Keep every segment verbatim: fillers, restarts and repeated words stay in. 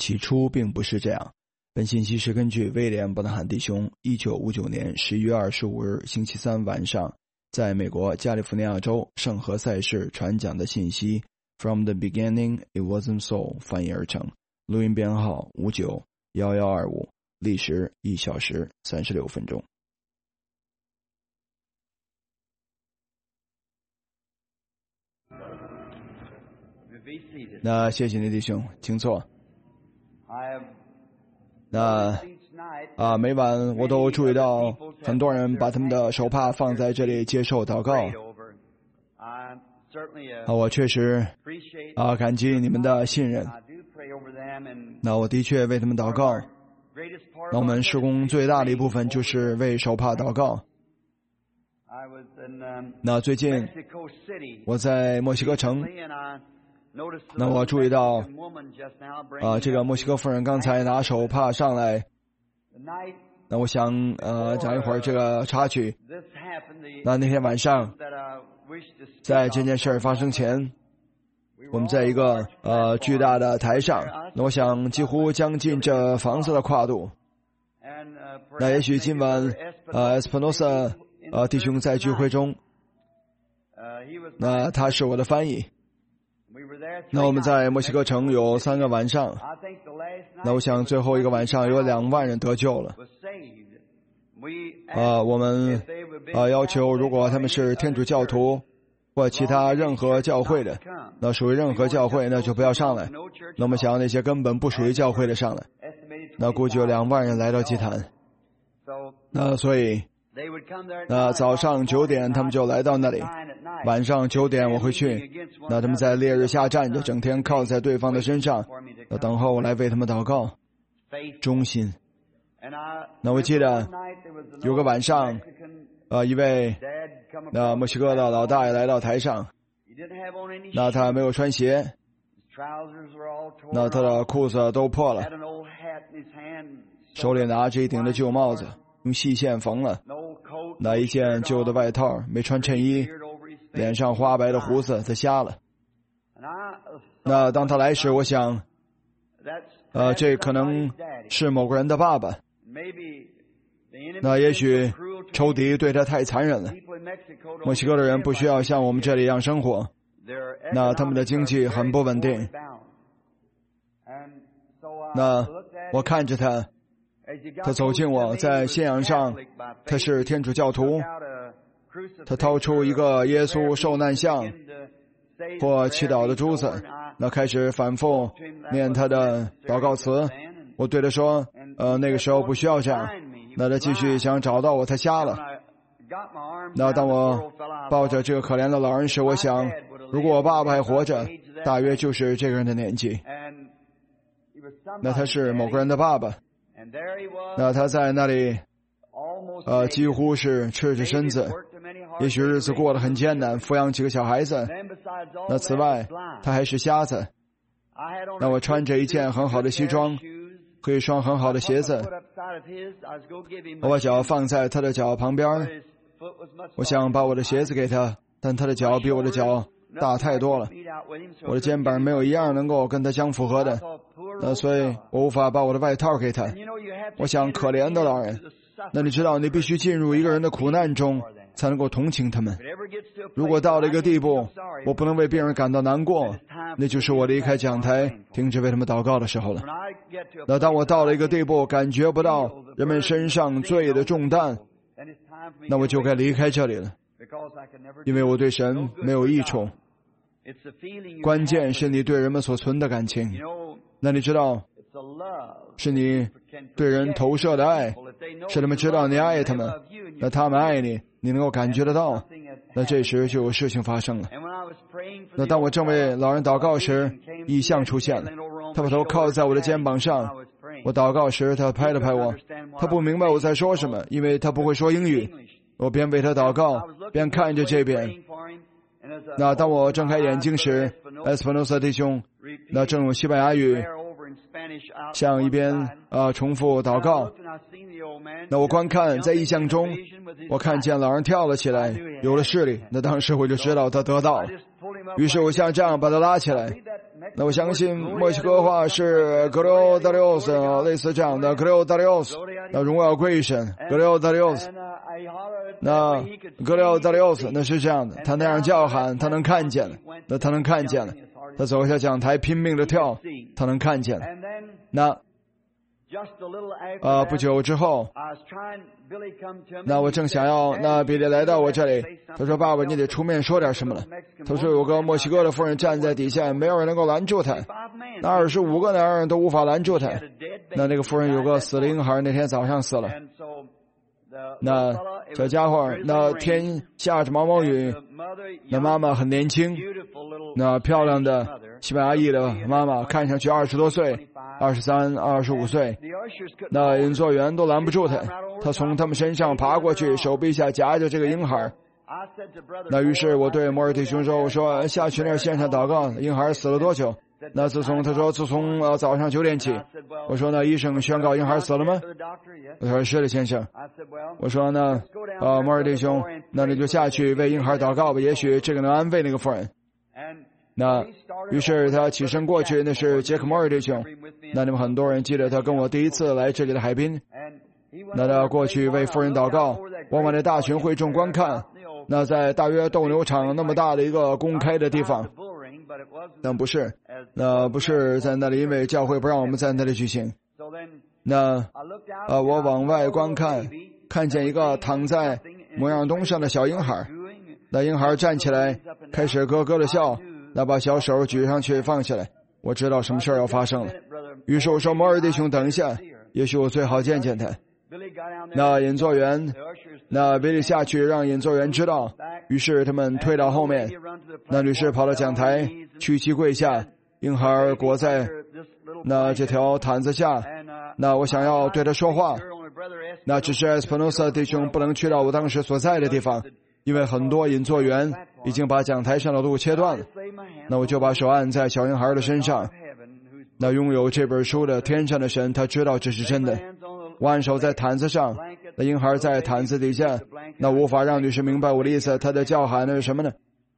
起初并不是这样。本信息是根据威廉·伯特汉弟兄一九五九年十一月二十五日星期三晚上在美国加利福尼亚州圣何塞市传讲的信息 From the beginning it wasn't so 翻译而成，录音编号五九一一二五，历时一小时三十六分钟。那谢谢你弟兄，请坐。那啊，每晚我都注意到很多人把他们的手帕放在这里接受祷告。啊，我确实啊感激你们的信任。那我的确为他们祷告。那我们事工最大的一部分就是为手帕祷告。那最近我在墨西哥城。那我注意到，啊，这个墨西哥妇人刚才拿手帕上来。那我想，呃，讲一会儿这个插曲。那那天晚上，在这件事儿发生前，我们在一个呃巨大的台上。那我想，几乎将近这房子的跨度。那也许今晚，呃，Espinosa呃弟兄在聚会中，那他是我的翻译。那我们在墨西哥城有三个晚上，那我想最后一个晚上有两万人得救了。啊、呃，我们啊、呃、要求，如果他们是天主教徒或其他任何教会的，那属于任何教会，那就不要上来。那我们想要那些根本不属于教会的上来，那估计有两万人来到祭坛。那所以，那早上九点他们就来到那里。晚上九点我会去，那他们在烈日下站着，整天靠在对方的身上，要等候我来为他们祷告，忠心。那我记得有个晚上，呃，一位那墨西哥的老大爷来到台上，那他没有穿鞋，那他的裤子都破了，手里拿着一顶的旧帽子，用细线缝了，那一件旧的外套，没穿衬衣。脸上花白的胡子，他瞎了。那当他来时，我想，呃，这可能是某个人的爸爸。那也许仇敌对他太残忍了。墨西哥的人不需要像我们这里一样生活，那他们的经济很不稳定。那我看着他，他走近我，在信仰上他是天主教徒。他掏出一个耶稣受难像或祈祷的珠子，那开始反复念他的祷告词。我对他说，呃，那个时候不需要这样。那他继续想找到我，他瞎了。那当我抱着这个可怜的老人时，我想，如果我爸爸还活着，大约就是这个人的年纪。那他是某个人的爸爸。那他在那里呃，几乎是赤着身子，也许日子过得很艰难，抚养几个小孩子。那此外，他还是瞎子。那我穿着一件很好的西装和一双很好的鞋子，我把脚放在他的脚旁边，我想把我的鞋子给他，但他的脚比我的脚大太多了，我的肩膀没有一样能够跟他相符合的，那所以我无法把我的外套给他。我想，可怜的老人，那你知道，你必须进入一个人的苦难中，才能够同情他们。如果到了一个地步，我不能为病人感到难过，那就是我离开讲台，停止为他们祷告的时候了。那当我到了一个地步，感觉不到人们身上罪的重担，那我就该离开这里了，因为我对神没有益处。关键是你对人们所存的感情。那你知道，是你对人投射的爱，是他们知道你爱他们，那他们爱你，你能够感觉得到，那这时就有事情发生了。那当我正为老人祷告时，异象出现了，他把头靠在我的肩膀上，我祷告时他拍了拍我，他不明白我在说什么，因为他不会说英语。我边为他祷告边看着这边。那当我睁开眼睛时，埃斯潘诺萨弟兄那正用西班牙语向一边呃重复祷告。那我观看，在异象中我看见老人跳了起来，有了视力。那当时我就知道他得到了，于是我像这样把他拉起来。 那我相信墨西哥话是 Gloria Dios， 类似这样的 Gloria Dios， 那荣耀归神 Gloria Dios。那 Gloria Dios 那是这样的，他那样叫喊，他能看见了，那他能看见了，他走下讲台拼命的跳，他能看见了。那呃，不久之后，那我正想要，那比利来到我这里，他说：“爸爸，你得出面说点什么了。”他说：“有个墨西哥的妇人站在底下，没有人能够拦住他，那二十五个男人都无法拦住他。那那个妇人有个死的婴孩，那天早上死了。那这家伙，那天下着毛毛雨，那妈妈很年轻，那漂亮的西班牙裔的妈妈，看上去二十多岁。”二十三、二十五岁，那引座员都拦不住他，他从他们身上爬过去，手臂下夹着这个婴孩。那于是我对摩尔弟兄说：“我说下去那儿线上祷告，婴孩死了多久？”那自从他说自从呃早上九点起。我说：“那医生宣告婴孩死了吗？”他说：“是的，先生。”我说：“那呃摩尔弟兄，那你就下去为婴孩祷告吧，也许这个能安慰那个妇人。”那于是他起身过去，那是杰克摩尔弟兄。那你们很多人记得他跟我第一次来这里的海滨。那他过去为妇人祷告，往往在大群会众观看。那在大约斗牛场那么大的一个公开的地方，但不是，那不是在那里，因为教会不让我们在那里举行。那呃，我往外观看，看见一个躺在模样东上的小婴孩。那婴孩站起来，开始咯咯的笑。那把小手举上去放下来，我知道什么事儿要发生了。于是我说：“摩尔弟兄，等一下，也许我最好见见他。”那引座员，那比利下去让引座员知道。于是他们退到后面。那女士跑到讲台，屈膝跪下，婴孩裹在那这条毯子下。那我想要对他说话，那只是 Espinosa 弟兄不能去到我当时所在的地方。因为很多引座员已经把讲台上的路切断了，那我就把手按在小婴孩的身上。那拥有这本书的天上的神，他知道这是真的。我按手在毯子上，那婴孩在毯子底下，那无法让女士明白我的意思。他的叫喊那是什么呢？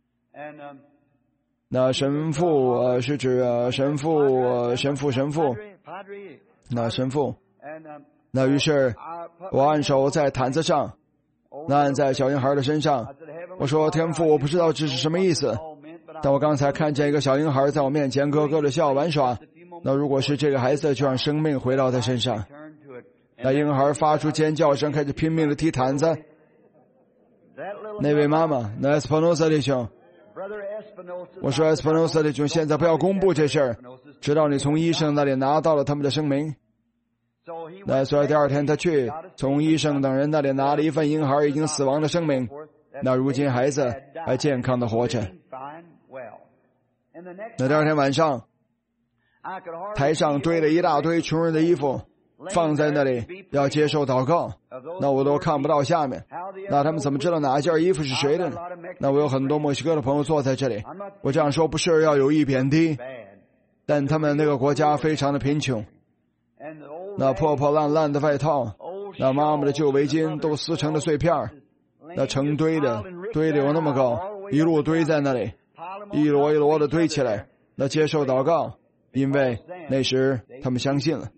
那神父呃是指、呃、神父、呃、神父神父，那神父。那于是我按手在毯子上。那按在小婴孩的身上，我说：“天父，我不知道这是什么意思，但我刚才看见一个小婴孩在我面前咯咯的笑玩耍。那如果是这个孩子，就让生命回到他身上。”那婴孩发出尖叫声，开始拼命的踢毯子。那位妈妈，那 Espinosa 弟兄，我说 Espinosa 弟兄，现在不要公布这事儿，直到你从医生那里拿到了他们的声明。那所以第二天他去从医生等人那里拿了一份婴孩已经死亡的声明。那如今孩子还健康的活着。那第二天晚上，台上堆了一大堆穷人的衣服，放在那里要接受祷告。那我都看不到下面，那他们怎么知道哪一件衣服是谁的呢？那我有很多墨西哥的朋友坐在这里，我这样说不是要有意贬低，但他们那个国家非常的贫穷。那破破烂烂的外套，那妈妈的旧围巾都撕成了碎片，那成堆的堆得有那么高，一路堆在那里，一摞一摞的堆起来。那接受祷告，因为那时他们相信了。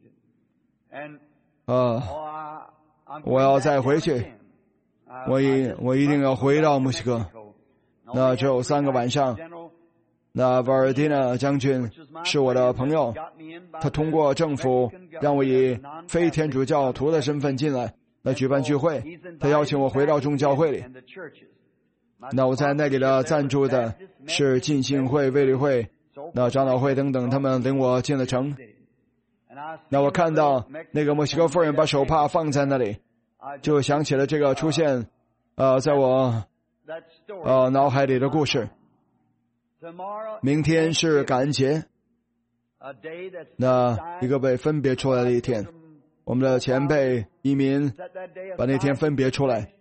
啊，我要再回去，我一我一定要回到墨西哥。那只有三个晚上。那瓦尔蒂娜将军是我的朋友，他通过政府让我以非天主教徒的身份进来，那举办聚会，他邀请我回到众教会里。那我在那里的赞助的是浸信会、卫理会、那长老会等等，他们领我进了城。那我看到那个墨西哥妇人把手帕放在那里，就想起了这个出现呃，在我呃脑海里的故事。明天是感恩节，那一个被分别出来的一天，我们的前辈移民把那天分别出来，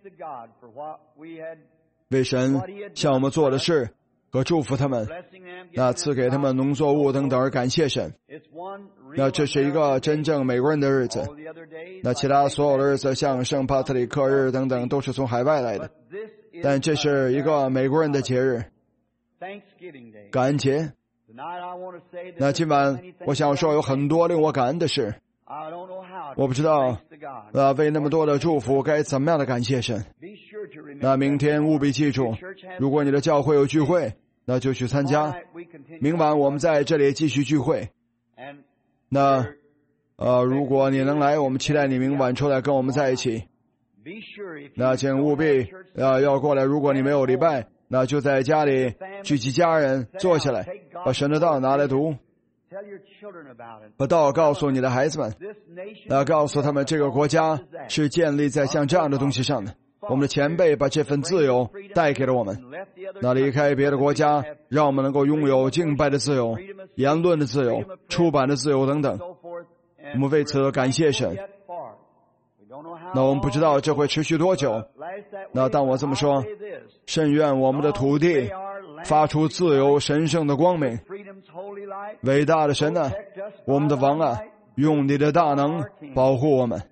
为神向我们做的事和祝福他们，那赐给他们农作物等等而感谢神。那这是一个真正美国人的日子，那其他所有的日子像圣帕特里克日等等都是从海外来的，但这是一个美国人的节日，感恩节。 那今晚我想说有很多令我感恩的事，我不知道呃为那么多的祝福该怎么样的感谢神。那明天务必记住，如果你的教会有聚会，那就去参加。明晚我们在这里继续聚会。那呃，如果你能来，我们期待你明晚出来跟我们在一起。那请务必呃要过来。如果你没有礼拜，那就在家里聚集家人，坐下来，把神的道拿来读，把道告诉你的孩子们，那告诉他们这个国家是建立在像这样的东西上的。我们的前辈把这份自由带给了我们，那离开别的国家，让我们能够拥有敬拜的自由、言论的自由、出版的自由等等。我们为此感谢神。那我们不知道这会持续多久。那当我这么说，甚愿我们的土地发出自由神圣的光明。伟大的神啊，我们的王啊，用你的大能保护我们。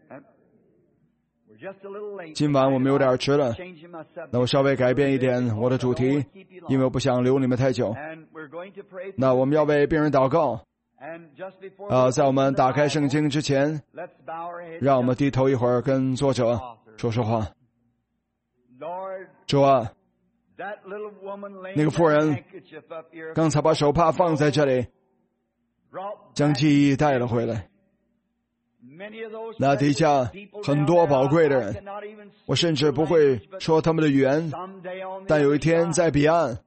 今晚我们有点迟了，那我稍微改变一点我的主题，因为我不想留你们太久。那我们要为病人祷告。呃，在我们打开圣经之前，让我们低头一会儿，跟作者说说话。主啊，那个妇人刚才把手帕放在这里，将记忆带了回来。那底下很多宝贵的人，我甚至不会说他们的语言，但有一天在彼岸，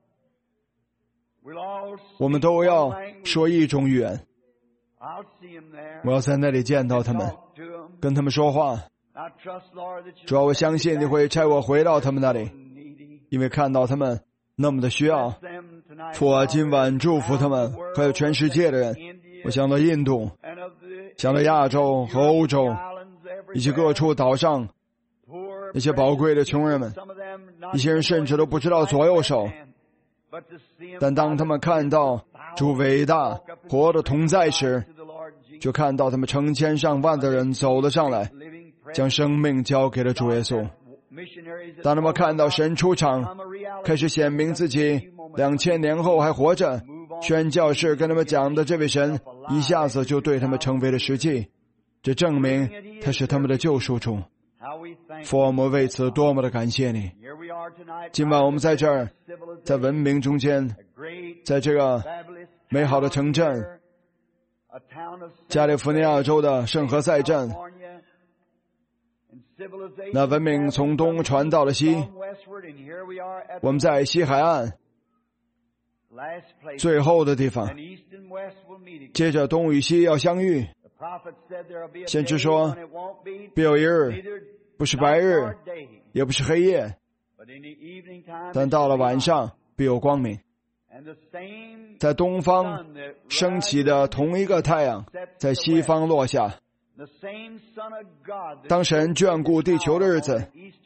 我们都要说一种语言。我要在那里见到他们，跟他们说话。主要我相信你会差我回到他们那里，因为看到他们那么的需要。父啊，今晚祝福他们，还有全世界的人。我想到印度，想到亚洲和欧洲，以及各处岛上那些宝贵的穷人们，一些人甚至都不知道左右手，但当他们看到主伟大活的同在时，就看到他们成千上万的人走了上来，将生命交给了主耶稣。当他们看到神出场，开始显明自己两千年后还活着，宣教士跟他们讲的这位神一下子就对他们成为了实际，这证明他是他们的救赎主。父，我们为此多么的感谢你。今晚我们在这儿，在文明中间，在这个美好的城镇加利福尼亚州的圣何塞镇，那文明从东传到了西，我们在西海岸最后的地方，接着东与西要相遇。先知说，必有一日，不是白日，也不是黑夜，但到了晚上必有光明。在东方升起的同一个太阳，在西方落下。当神眷顾地球的日子，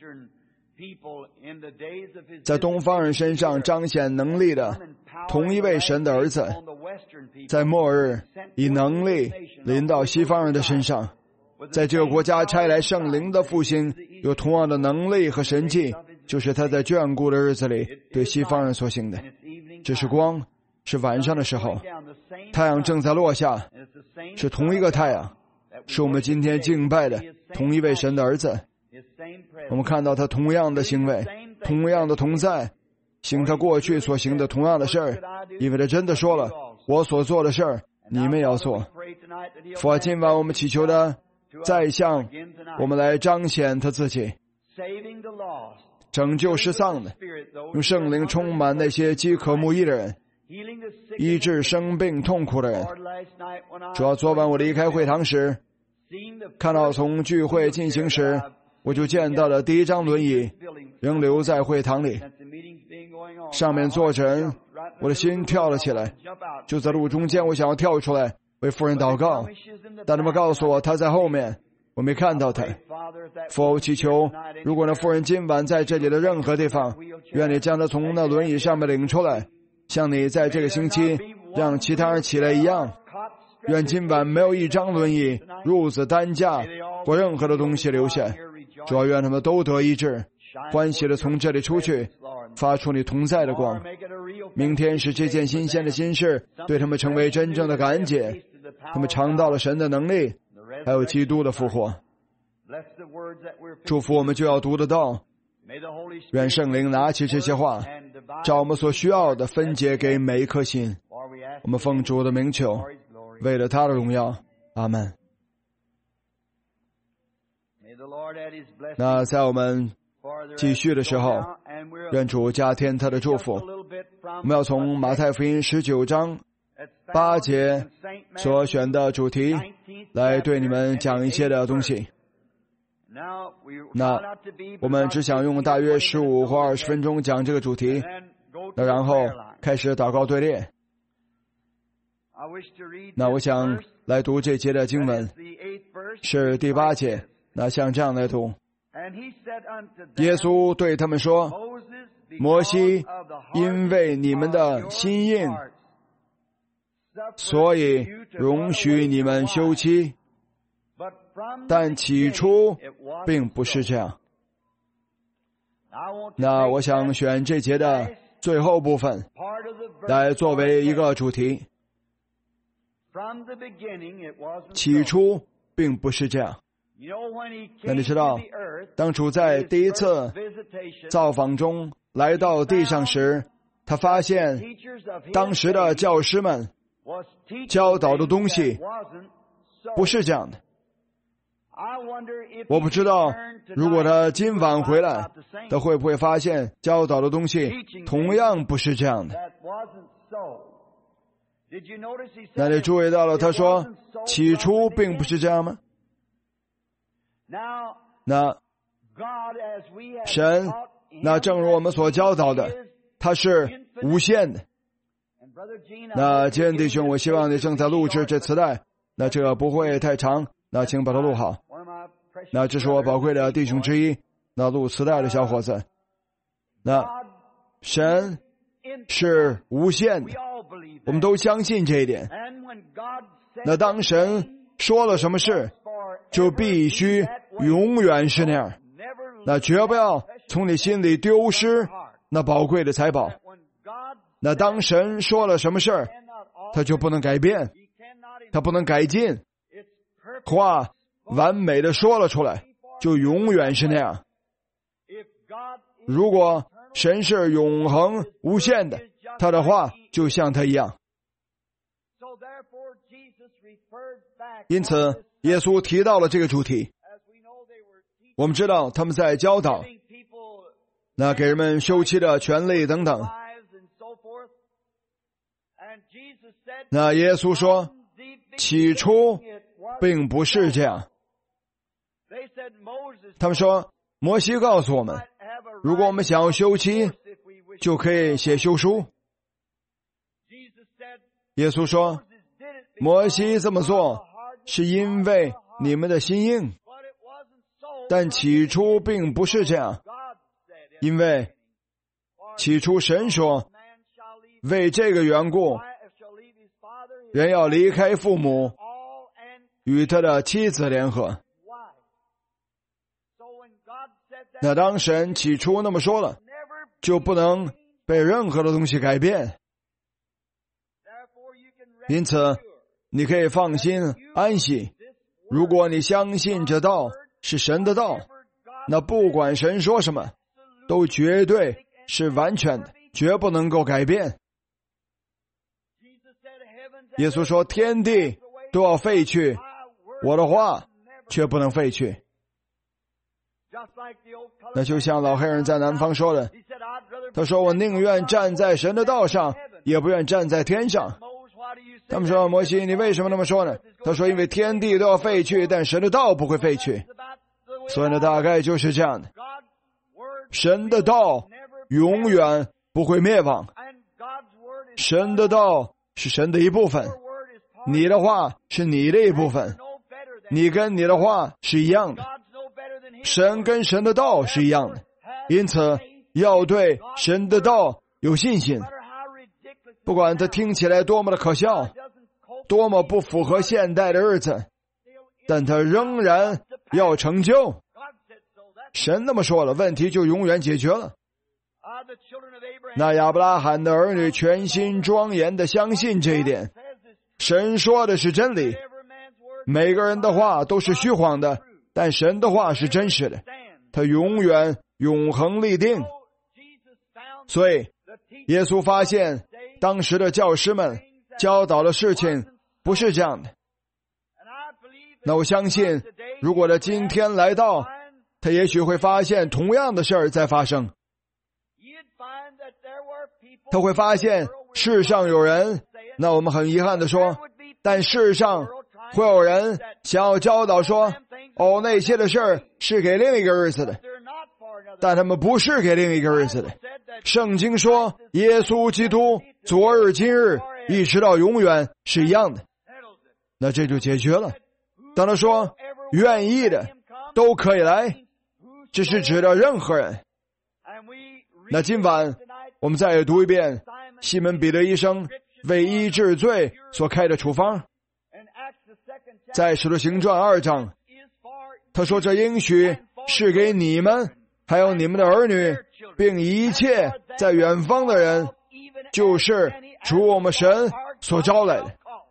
在东方人身上彰显能力的同一位神的儿子，在末日以能力临到西方人的身上，在这个国家差来圣灵的复兴，有同样的能力和神迹，就是他在眷顾的日子里对西方人所行的。这是光，是晚上的时候，太阳正在落下，是同一个太阳，是我们今天敬拜的同一位神的儿子。我们看到他同样的行为，同样的同在，行他过去所行的同样的事儿，因为他真的说了，我所做的事儿你们要做。父啊，今晚我们祈求的再向我们来彰显他自己，拯救失丧的，用圣灵充满那些饥渴慕义的人，医治生病痛苦的人。主要昨晚我离开会堂时，看到从聚会进行时，我就见到了第一张轮椅仍留在会堂里，上面坐着人，我的心跳了起来。就在路中间，我想要跳出来为妇人祷告，但他们告诉我她在后面，我没看到她。父，我祈求，如果那妇人今晚在这里的任何地方，愿你将她从那轮椅上面领出来，像你在这个星期让其他人起来一样。愿今晚没有一张轮椅、褥子、担架或任何的东西留下，主要愿他们都得医治，欢喜的从这里出去，发出你同在的光。 明天使这件新鲜的新事对他们成为真正的感恩节，他们尝到了神的能力，还有基督的复活。祝福我们就要读得到，愿圣灵拿起这些话，照我们所需要的分解给每一颗心。我们奉主的名求，为了他的荣耀，阿们。那在我们继续的时候，愿主加添他的祝福。我们要从马太福音十九章八节所选的主题来对你们讲一些的东西。那我们只想用大约十五或二十分钟讲这个主题，那然后开始祷告队列。那我想来读这节的经文，是第八节。那像这样来读，耶稣对他们说，摩西因为你们的心硬，所以容许你们休妻，但起初并不是这样。那我想选这节的最后部分来作为一个主题。起初并不是这样。那你知道，当主在第一次造访中来到地上时，他发现当时的教师们教导的东西不是这样的。我不知道如果他今晚回来，他会不会发现教导的东西同样不是这样的。那你注意到了他说起初并不是这样吗？那神，那正如我们所教导的，他是无限的。那今天弟兄，我希望你正在录制这磁带，那这个不会太长，那请把它录好。那这是我宝贵的弟兄之一，那录磁带的小伙子。那神是无限的，我们都相信这一点。那当神说了什么事，就必须永远是那样，那绝不要从你心里丢失那宝贵的财宝。那当神说了什么事儿，他就不能改变，他不能改进，话完美的说了出来，就永远是那样。如果神是永恒无限的，他的话就像他一样。因此耶稣提到了这个主题。我们知道他们在教导那给人们休妻的权利等等。那耶稣说起初并不是这样。他们说摩西告诉我们，如果我们想要休妻，就可以写休书。耶稣说摩西这么做是因为你们的心硬，但起初并不是这样。因为起初神说，为这个缘故，人要离开父母，与他的妻子联合。那当神起初那么说了，就不能被任何的东西改变。因此你可以放心安息，如果你相信这道是神的道，那不管神说什么，都绝对是完全的，绝不能够改变。耶稣说天地都要废去，我的话却不能废去。那就像老黑人在南方说的，他说我宁愿站在神的道上，也不愿站在天上。他们说摩西你为什么那么说呢？他说因为天地都要废去，但神的道不会废去。所以呢大概就是这样的，神的道永远不会灭亡，神的道是神的一部分，你的话是你的一部分，你跟你的话是一样的，神跟神的道是一样的。因此要对神的道有信心，不管它听起来多么的可笑，多么不符合现代的日子，但它仍然要成就。神那么说了，问题就永远解决了。 那亚伯拉罕的儿女全心庄严地相信这一点，神说的是真理，每个人的话都是虚谎的，但神的话是真实的，他永远永恒立定。所以耶稣发现当时的教师们教导的事情不是这样的。那我相信如果他今天来到，他也许会发现同样的事儿在发生。他会发现世上有人，那我们很遗憾地说，但世上会有人想要教导说，哦，那些的事儿是给另一个日子的，但他们不是给另一个日子的。圣经说耶稣基督昨日今日一直到永远是一样的，那这就解决了。当他说愿意的都可以来，这是指的任何人。那今晚我们再读一遍西门彼得医生为医治罪所开的处方，在使徒行传二章，他说这应许是给你们还有你们的儿女，并一切在远方的人，就是主我们神所招来的。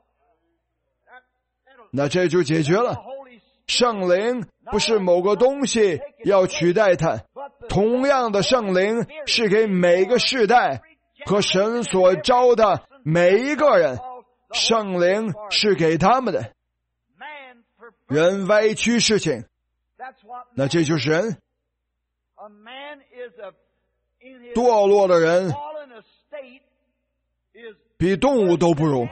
那这就解决了。圣灵不是某个东西要取代它，同样的圣灵是给每个世代和神所招的每一个人，圣灵是给他们的。人歪曲事情，那这就是人。堕落的人比动物都不如，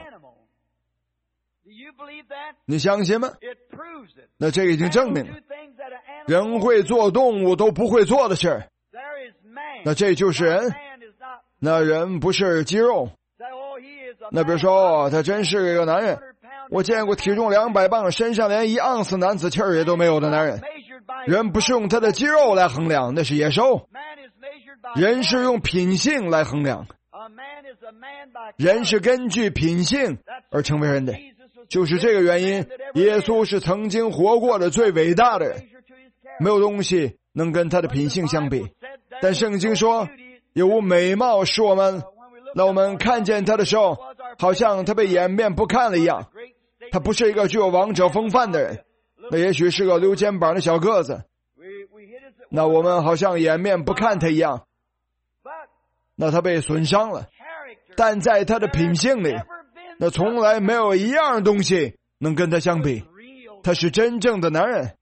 你相信吗？那这个已经证明了，人会做动物都不会做的事，那这就是人。那人不是肌肉。那比如说他真是一个男人，我见过体重两百磅身上连一盎司男子气儿也都没有的男人。人不是用他的肌肉来衡量，那是野兽。人是用品性来衡量，人是根据品性而成为人的。就是这个原因，耶稣是曾经活过的最伟大的人，没有东西能跟他的品性相比。但圣经说有无美貌使我们，那我们看见他的时候好像他被掩面不看了一样。他不是一个具有王者风范的人，那也许是个溜肩膀的小个子，那我们好像掩面不看他一样，那他被损伤了。但在他的品性里，那从来没有一样东西能跟他相比，他是真正的男人。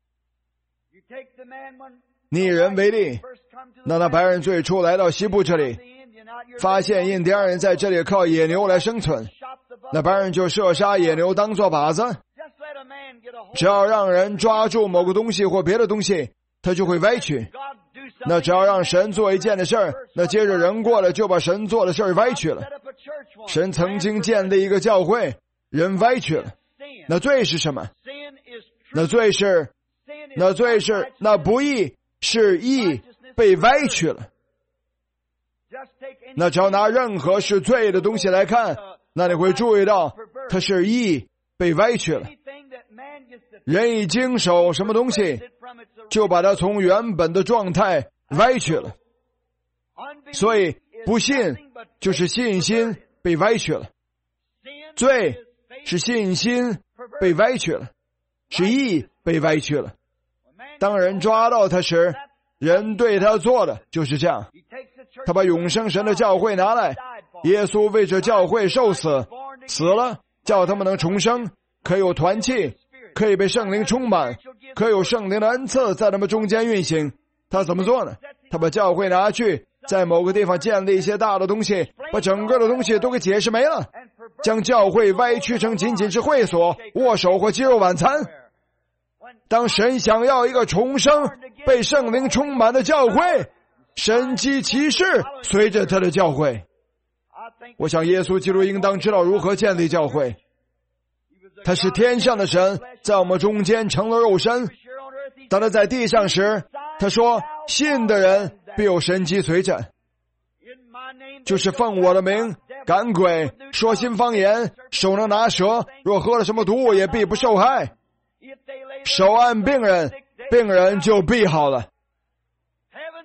以人为例，那那白人最初来到西部这里，发现印第安人在这里靠野牛来生存，那白人就射杀野牛当作靶子。只要让人抓住某个东西或别的东西，他就会歪曲。那只要让神做一件的事儿，那接着人过来就把神做的事儿歪曲了。神曾经建立一个教会，人歪曲了。那罪是什么？那罪是那罪是那不义是义被歪曲了。那只要拿任何是罪的东西来看，那你会注意到它是义被歪曲了。人一经手什么东西，就把它从原本的状态歪曲了。所以不信就是信心被歪曲了，罪是信心被歪曲了，是义被歪曲了。当人抓到他时，人对他做的就是这样。他把永生神的教会拿来，耶稣为这教会受死，死了叫他们能重生，可以有团契，可以被圣灵充满，可以有圣灵的恩赐在他们中间运行。他怎么做呢？他把教会拿去，在某个地方建立一些大的东西，把整个的东西都给解释没了，将教会歪曲成仅仅是会所、握手或鸡肉晚餐。当神想要一个重生、被圣灵充满的教会，神迹奇事随着他的教会。我想耶稣基督应当知道如何建立教会。他是天上的神，在我们中间成了肉身。当他在地上时，他说信的人必有神迹随着，就是奉我的名赶鬼，说新方言，手能拿蛇，若喝了什么毒物也必不受害，手按病人，病人就必好了。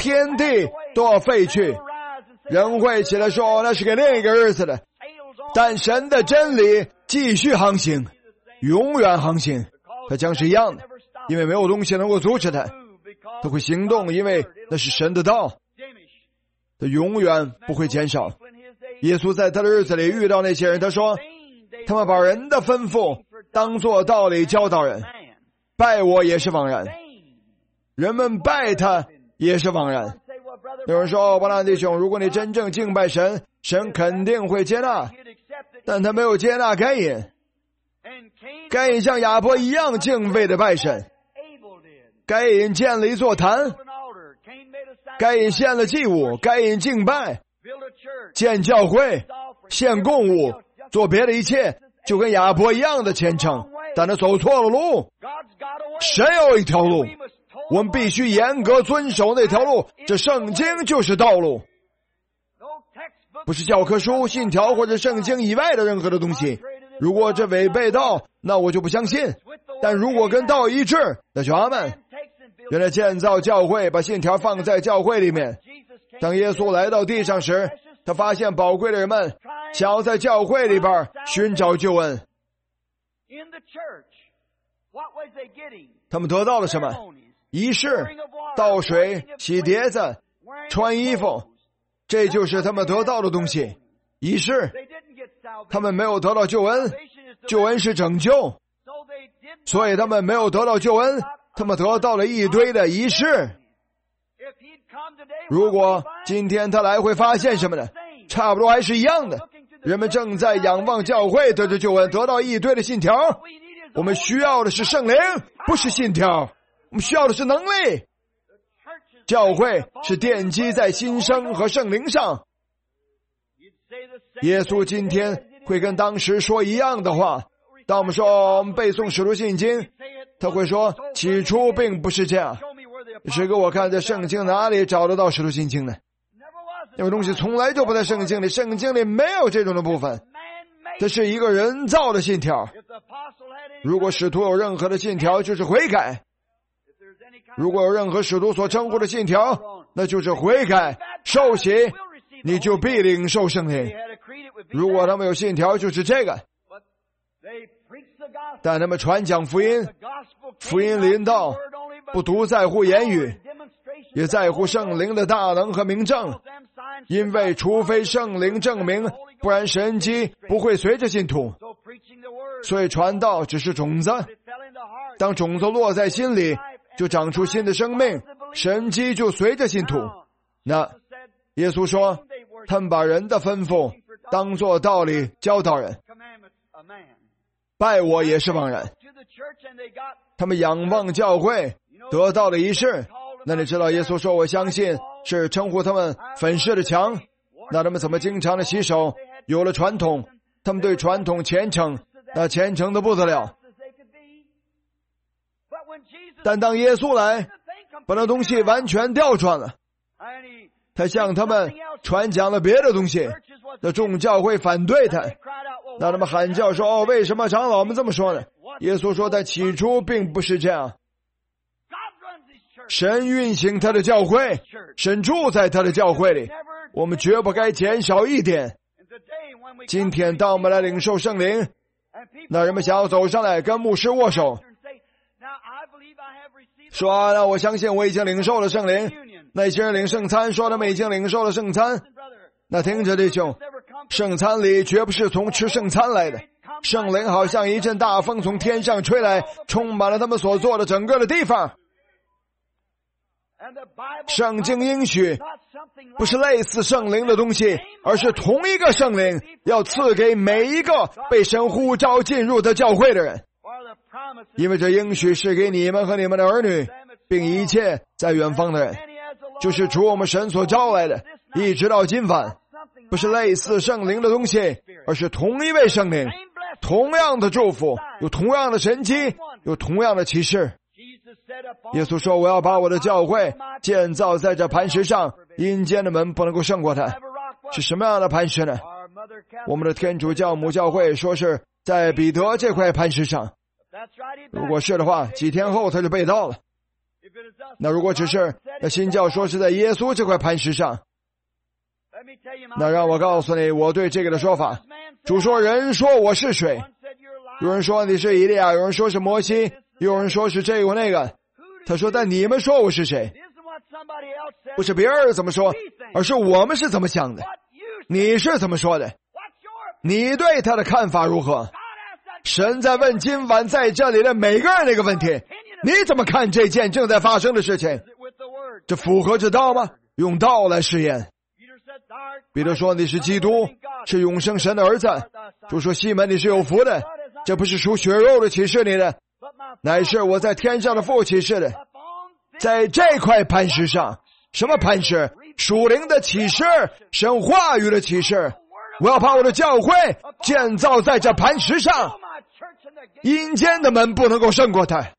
天地都要废去，人会起来说那是给另一个日子的，但神的真理继续航行，永远航行，它将是一样的，因为没有东西能够阻止它，它会行动，因为那是神的道，它永远不会减少。耶稣在他的日子里遇到那些人，他说他们把人的吩咐当作道理教导人，拜我也是枉然，人们拜他也是枉然。有人说，巴拿弟兄，如果你真正敬拜神，神肯定会接纳，但他没有接纳该隐。该隐像亚伯一样敬畏的拜神，该隐建了一座坛，该隐献了祭物，该隐敬拜，建教会，献供物，做别的一切，就跟亚伯一样的虔诚，但他走错了路。神有一条路，我们必须严格遵守那条路，这圣经就是道路，不是教科书、信条或者圣经以外的任何的东西。如果这违背道，那我就不相信，但如果跟道一致，那就阿们。原来建造教会，把信条放在教会里面，当耶稣来到地上时，他发现宝贵的人们想要在教会里边寻找救恩，他们得到了什么？仪式、倒水、洗碟子、穿衣服，这就是他们得到的东西。仪式，他们没有得到救恩，救恩是拯救，所以他们没有得到救恩，他们得到了一堆的仪式。如果今天他来会发现什么呢？差不多还是一样的，人们正在仰望教会得着救恩，得到一堆的信条。我们需要的是圣灵，不是信条，我们需要的是能力。教会是奠基在新生和圣灵上。耶稣今天会跟当时说一样的话，当我们说我们背诵使徒信经，他会说起初并不是这样。只给我看在圣经哪里找得到使徒信经呢？因为东西从来就不在圣经里，圣经里没有这种的部分，这是一个人造的信条。如果使徒有任何的信条，就是悔改；如果有任何使徒所称呼的信条，那就是悔改受洗，你就必领受圣灵。如果他们有信条，就是这个，但他们传讲福音，福音临到不独在乎言语，也在乎圣灵的大能和明证，因为除非圣灵证明，不然神迹不会随着信徒。所以传道只是种子，当种子落在心里，就长出新的生命，神迹就随着信徒。那耶稣说，他们把人的吩咐当作道理教导人，拜我也是枉然。他们仰望教会，得到了仪式。那你知道耶稣说我相信是称呼他们粉饰的墙，那他们怎么经常的洗手？有了传统，他们对传统虔诚，那虔诚的不得了。但当耶稣来，把那东西完全调转了，他向他们传讲了别的东西，那众教会反对他，那他们喊叫说，哦，为什么长老们这么说呢？耶稣说，在起初并不是这样。神运行他的教会，神住在他的教会里，我们绝不该减少一点。今天当我们来领受圣灵，那人们想要走上来跟牧师握手，说啊，那我相信我已经领受了圣灵。那些人领圣餐，说他们已经领受了圣餐。那听着弟兄，圣餐里绝不是从吃圣餐来的，圣灵好像一阵大风从天上吹来，充满了他们所做的整个的地方。圣经应许不是类似圣灵的东西，而是同一个圣灵要赐给每一个被神呼召进入的教会的人，因为这应许是给你们和你们的儿女，并一切在远方的人，就是主我们神所招来的，一直到今晚。不是类似圣灵的东西，而是同一位圣灵，同样的祝福，有同样的神迹，有同样的启示。耶稣说，我要把我的教会建造在这磐石上，阴间的门不能够胜过它。是什么样的磐石呢？我们的天主教母教会说是在彼得这块磐石上。如果是的话，几天后他就被盗了。 那如果只是那新教说是在耶稣这块磐石上，那让我告诉你我对这个的说法。主说人说我是谁？有人说你是以利亚，有人说是摩西，有人说是这个那个。他说但你们说我是谁？不是别人怎么说，而是我们是怎么想的。你是怎么说的？你对他的看法如何？神在问今晚在这里的每个人那个问题，你怎么看这件正在发生的事情？这符合这道吗？用道来试验。彼得说你是基督，是永生神的儿子。主说西门你是有福的，这不是属血肉的启示你的，乃是我在天上的父启示的。在这块磐石上，什么磐石？属灵的启示，神话语的启示。我要把我的教会建造在这磐石上，阴间的门不能够胜过它。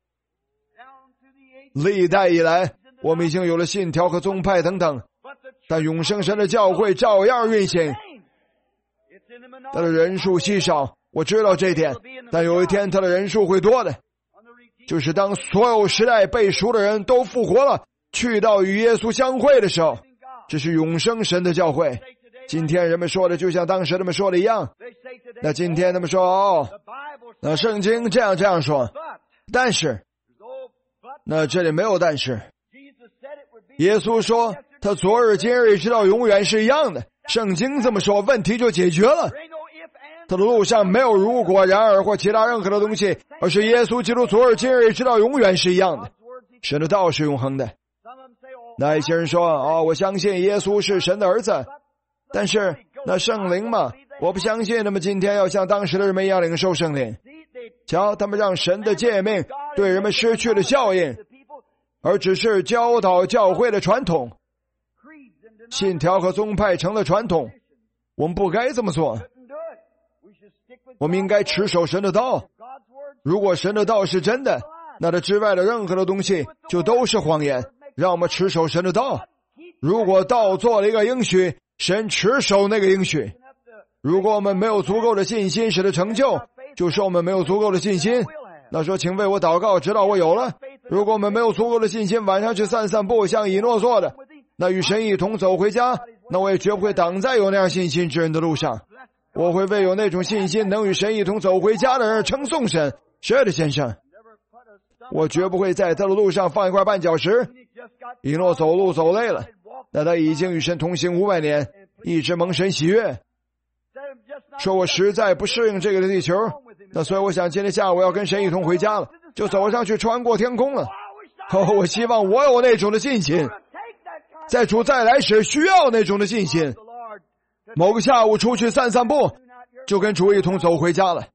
历代以来我们已经有了信条和宗派等等，但永生神的教会照样运行。它的人数稀少，我知道这一点，但有一天它的人数会多的，就是当所有时代被赎的人都复活了，去到与耶稣相会的时候，这是永生神的教会。今天人们说的就像当时他们说的一样，那今天他们说哦，那圣经这样这样说，但是那这里没有但是。耶稣说他昨日今日直到永远是一样的，圣经这么说，问题就解决了。他的路上没有如果然而或其他任何的东西，而是耶稣基督昨日今日直到永远是一样的。神的道是永恒的。那一些人说哦，我相信耶稣是神的儿子，但是那圣灵嘛，我不相信。那么今天要像当时的人们一样领受圣灵。瞧，他们让神的诫命对人们失去了效应，而只是教导教会的传统，信条和宗派成了传统。我们不该这么做，我们应该持守神的道。如果神的道是真的，那它之外的任何的东西就都是谎言。让我们持守神的道。如果道做了一个应许，神持守那个应许。如果我们没有足够的信心使它成就，就说我们没有足够的信心。那说请为我祷告直到我有了。如果我们没有足够的信心，晚上去散散步像以诺做的，那与神一同走回家，那我也绝不会挡在有那样信心之人的路上。我会为有那种信心能与神一同走回家的人称颂神。是的，先生，我绝不会在他的路上放一块绊脚石。以诺走路走累了，那他已经与神同行五百年，一直蒙神喜悦。说我实在不适应这个地球，那所以我想今天下午要跟神一同回家了，就走上去穿过天空了。哦，我希望我有那种的信心，在主再来时需要那种的信心。某个下午出去散散步，就跟主一同走回家了。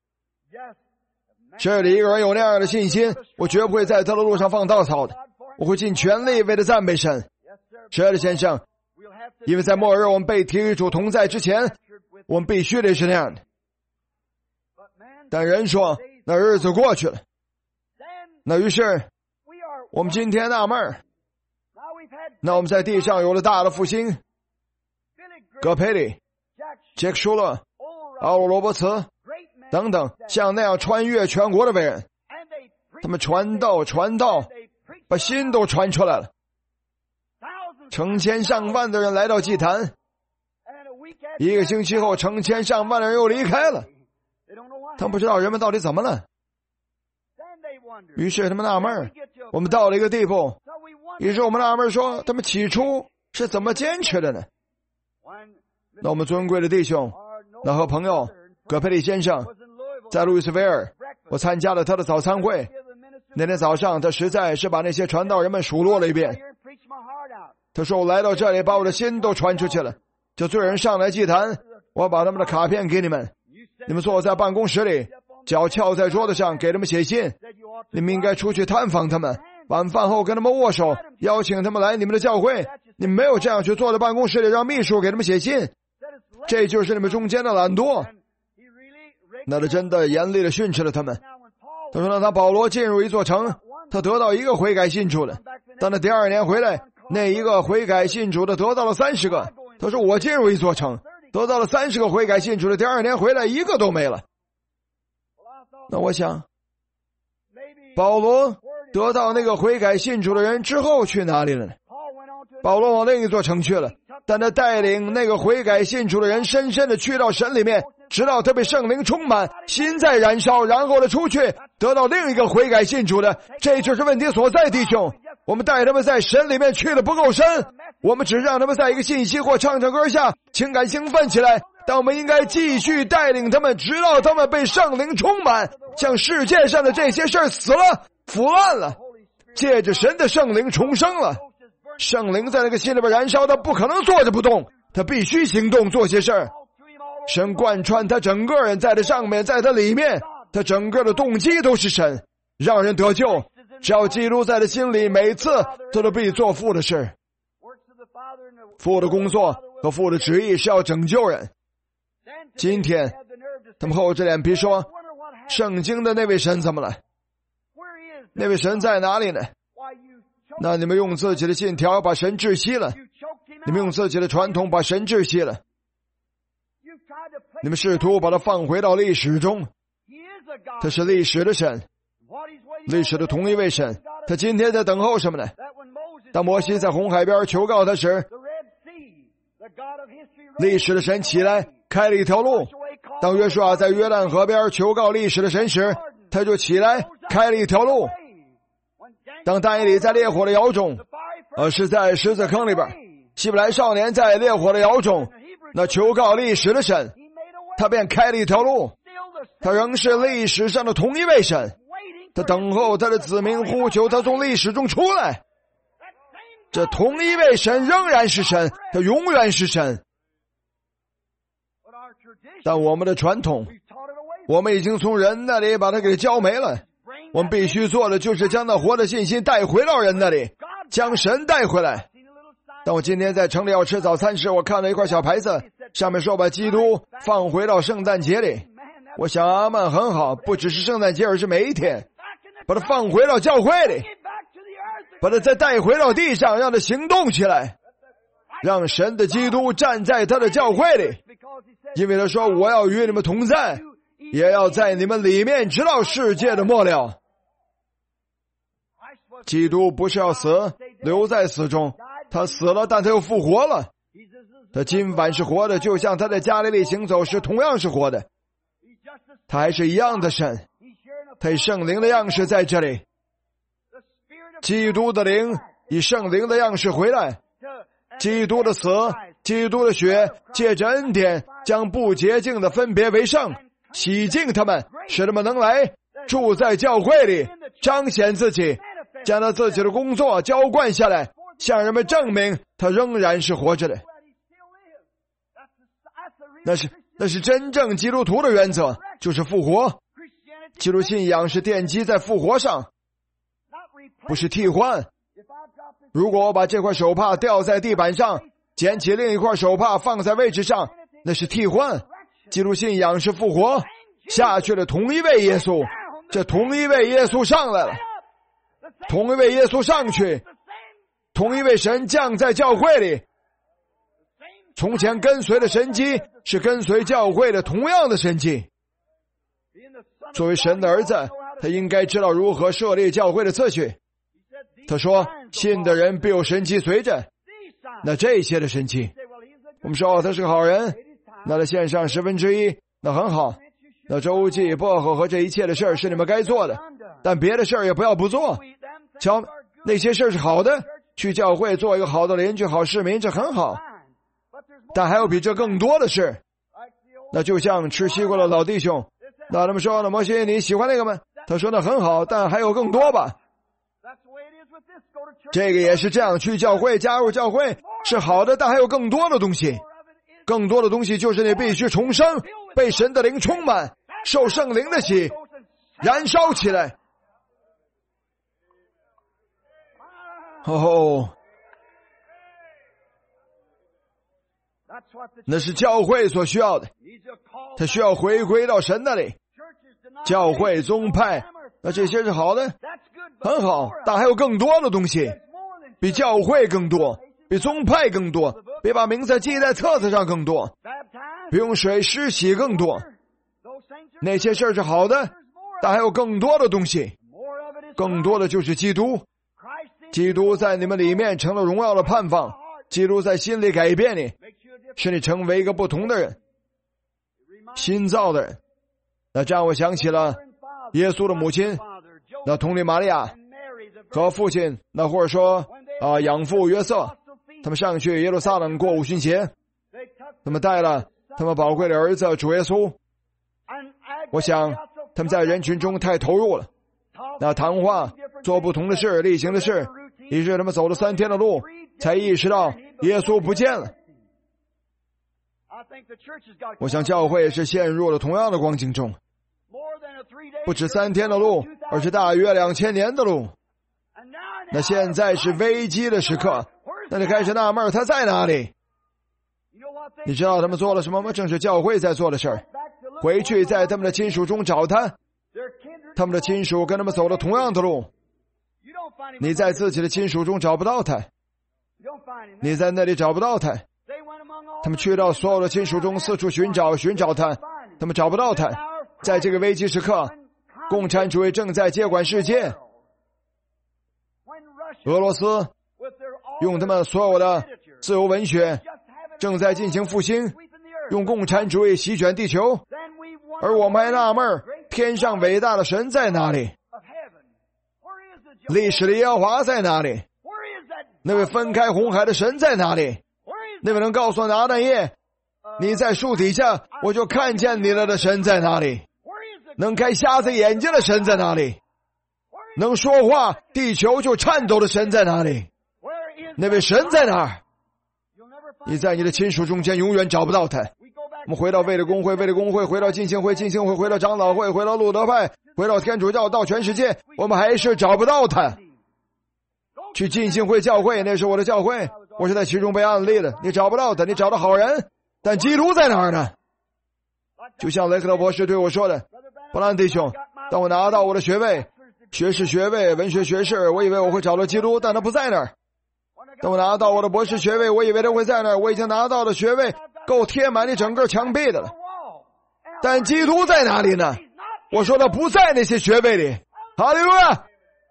这里一个人有那样的信心，我绝不会在他的路上放稻草的，我会尽全力为他赞美神。是的，先生，因为在末日我们被提与主同在之前，我们必须得是那样的。但人说那日子过去了，那于是我们今天纳闷，那我们在地上有了大的复兴，葛培里、杰克舒勒、奥罗罗伯茨等等像那样穿越全国的伟人，他们传道传道把心都传出来了。成千上万的人来到祭坛，一个星期后成千上万的人又离开了，他们不知道人们到底怎么了。于是他们纳闷，我们到了一个地步，于是我们纳闷说他们起初是怎么坚持的呢？那我们尊贵的弟兄，那和朋友葛培里先生在路易斯维尔，我参加了他的早餐会。那天早上他实在是把那些传道人们数落了一遍。他说我来到这里把我的心都传出去了，就罪人上来祭坛，我把他们的卡片给你们，你们坐在办公室里，脚翘在桌子上给他们写信。你们应该出去探访他们，晚饭后跟他们握手，邀请他们来你们的教会。你们没有这样去坐在办公室里让秘书给他们写信，这就是你们中间的懒惰。那他真的严厉地训斥了他们。他说让他保罗进入一座城，他得到一个悔改信主的，但他第二年回来，那一个悔改信主的得到了三十个。他说我进入一座城，得到了三十个悔改信主的，第二年回来一个都没了。那我想保罗得到那个悔改信主的人之后去哪里了呢？保罗往另一座城去了，但他带领那个悔改信主的人深深的去到神里面，直到他被圣灵充满，心在燃烧，然后呢出去得到另一个悔改信主的。这就是问题所在，弟兄，我们带他们在神里面去的不够深，我们只让他们在一个信息或唱唱歌下情感兴奋起来，但我们应该继续带领他们，直到他们被圣灵充满，像世界上的这些事儿死了腐烂了，借着神的圣灵重生了。圣灵在那个心里边燃烧，他不可能坐着不动，他必须行动做些事儿。神贯穿他整个人，在他上面，在他里面，他整个的动机都是神，让人得救。只要基督在他心里，每次他都必做父的事。父的工作和父的旨意是要拯救人。今天他们厚着脸皮说，圣经的那位神怎么了？那位神在哪里呢？那你们用自己的信条把神窒息了，你们用自己的传统把神窒息了，你们试图把它放回到历史中。他是历史的神，历史的同一位神。他今天在等候什么呢？当摩西在红海边求告他时，历史的神起来开了一条路。当约书亚在约旦河边求告历史的神时，他就起来开了一条路。当但以理在烈火的窑中，呃，是在狮子坑里边，希伯来少年在烈火的窑中，那求告历史的神，他便开了一条路。他仍是历史上的同一位神，他等候他的子民呼求他从历史中出来。这同一位神仍然是神，他永远是神。但我们的传统，我们已经从人那里把它给教没了。我们必须做的就是将那活的信心带回到人那里，将神带回来。当我今天在城里要吃早餐时，我看到一块小牌子，上面说把基督放回到圣诞节里。我想阿们，很好，不只是圣诞节，而是每一天，把它放回到教会里，把它再带回到地上，让它行动起来，让神的基督站在他的教会里，因为他说我要与你们同在，也要在你们里面直到世界的末了。基督不是要死，留在死中，他死了，但他又复活了。他今晚是活的，就像他在加利利行走时同样是活的。他还是一样的神，他以圣灵的样式在这里。基督的灵以圣灵的样式回来，基督的死，基督的血，借着恩典将不洁净的分别为圣，洗净他们，使他们能来住在教会里，彰显自己，将他自己的工作浇灌下来，向人们证明他仍然是活着的。那是那是真正基督徒的原则，就是复活。基督信仰是奠基在复活上，不是替换。如果我把这块手帕掉在地板上，捡起另一块手帕放在位置上，那是替换。基督信仰是复活，下去了同一位耶稣，这同一位耶稣上来了，同一位耶稣上去，同一位神降在教会里。从前跟随的神迹是跟随教会的同样的神迹。作为神的儿子，他应该知道如何设立教会的次序。他说信的人必有神迹随着。那这些的神迹，我们说他是个好人，那他献上十分之一，那很好。那周济薄荷和这一切的事儿是你们该做的，但别的事儿也不要不做。瞧，那些事儿是好的，去教会做一个好的邻居、好市民，这很好。但还有比这更多的事。那就像吃西瓜的老弟兄，那他们说，那摩西你喜欢那个吗？他说那很好，但还有更多吧。这个也是这样，去教会，加入教会是好的，但还有更多的东西。更多的东西就是你必须重生，被神的灵充满，受圣灵的洗，燃烧起来。哦，那是教会所需要的，他需要回归到神那里。教会宗派，那这些是好的，很好，但还有更多的东西，比教会更多，比宗派更多，比把名字记在册子上更多，比用水施洗更多。那些事儿是好的，但还有更多的东西。 更多的就是基督。基督在你们里面成了荣耀的盼望，基督在心里改变你，使你成为一个不同的人，新造的人。那这样我想起了耶稣的母亲，那童女玛利亚和父亲，那或者说啊、呃、养父约瑟，他们上去耶路撒冷过五旬节，他们带了他们宝贵的儿子主耶稣。我想他们在人群中太投入了，那谈话做不同的事，例行的事，以致他们走了三天的路，才意识到耶稣不见了。我想教会是陷入了同样的光景中，不止三天的路，而是大约两千年的路。那现在是危机的时刻，那你开始纳闷他在哪里？你知道他们做了什么吗？正是教会在做的事儿。回去在他们的亲属中找他，他们的亲属跟他们走了同样的路。你在自己的亲属中找不到他，你在那里找不到他。他们去到所有的亲属中四处寻找寻找他，他们找不到他。在这个危机时刻，共产主义正在接管世界。俄罗斯用他们所有的自由文学正在进行复兴，用共产主义席卷地球。而我们还纳闷天上伟大的神在哪里？历史的耶和华在哪里？那位分开红海的神在哪里？那位能告诉拿但业你在树底下我就看见你了的神在哪里？能开瞎子眼睛的神在哪里？能说话地球就颤抖的神在哪里？那位神在哪儿？你在你的亲属中间永远找不到他。我们回到卫理公会，卫理公会回到浸信会，浸信会回到长老会，回到路德派，回到天主教，到全世界，我们还是找不到他。去浸信会教会，那是我的教会，我是在其中被安利的。你找不到他，你找到好人，但基督在哪儿呢？就像雷克特博士对我说的，布兰弟兄，当我拿到我的学位，学士学位，文学学士，我以为我会找到基督，但他不在那儿。当我拿到我的博士学位，我以为他会在那儿，我已经拿到的学位够贴满你整个墙壁的了。但基督在哪里呢？我说他不在那些学位里。哈利路亚！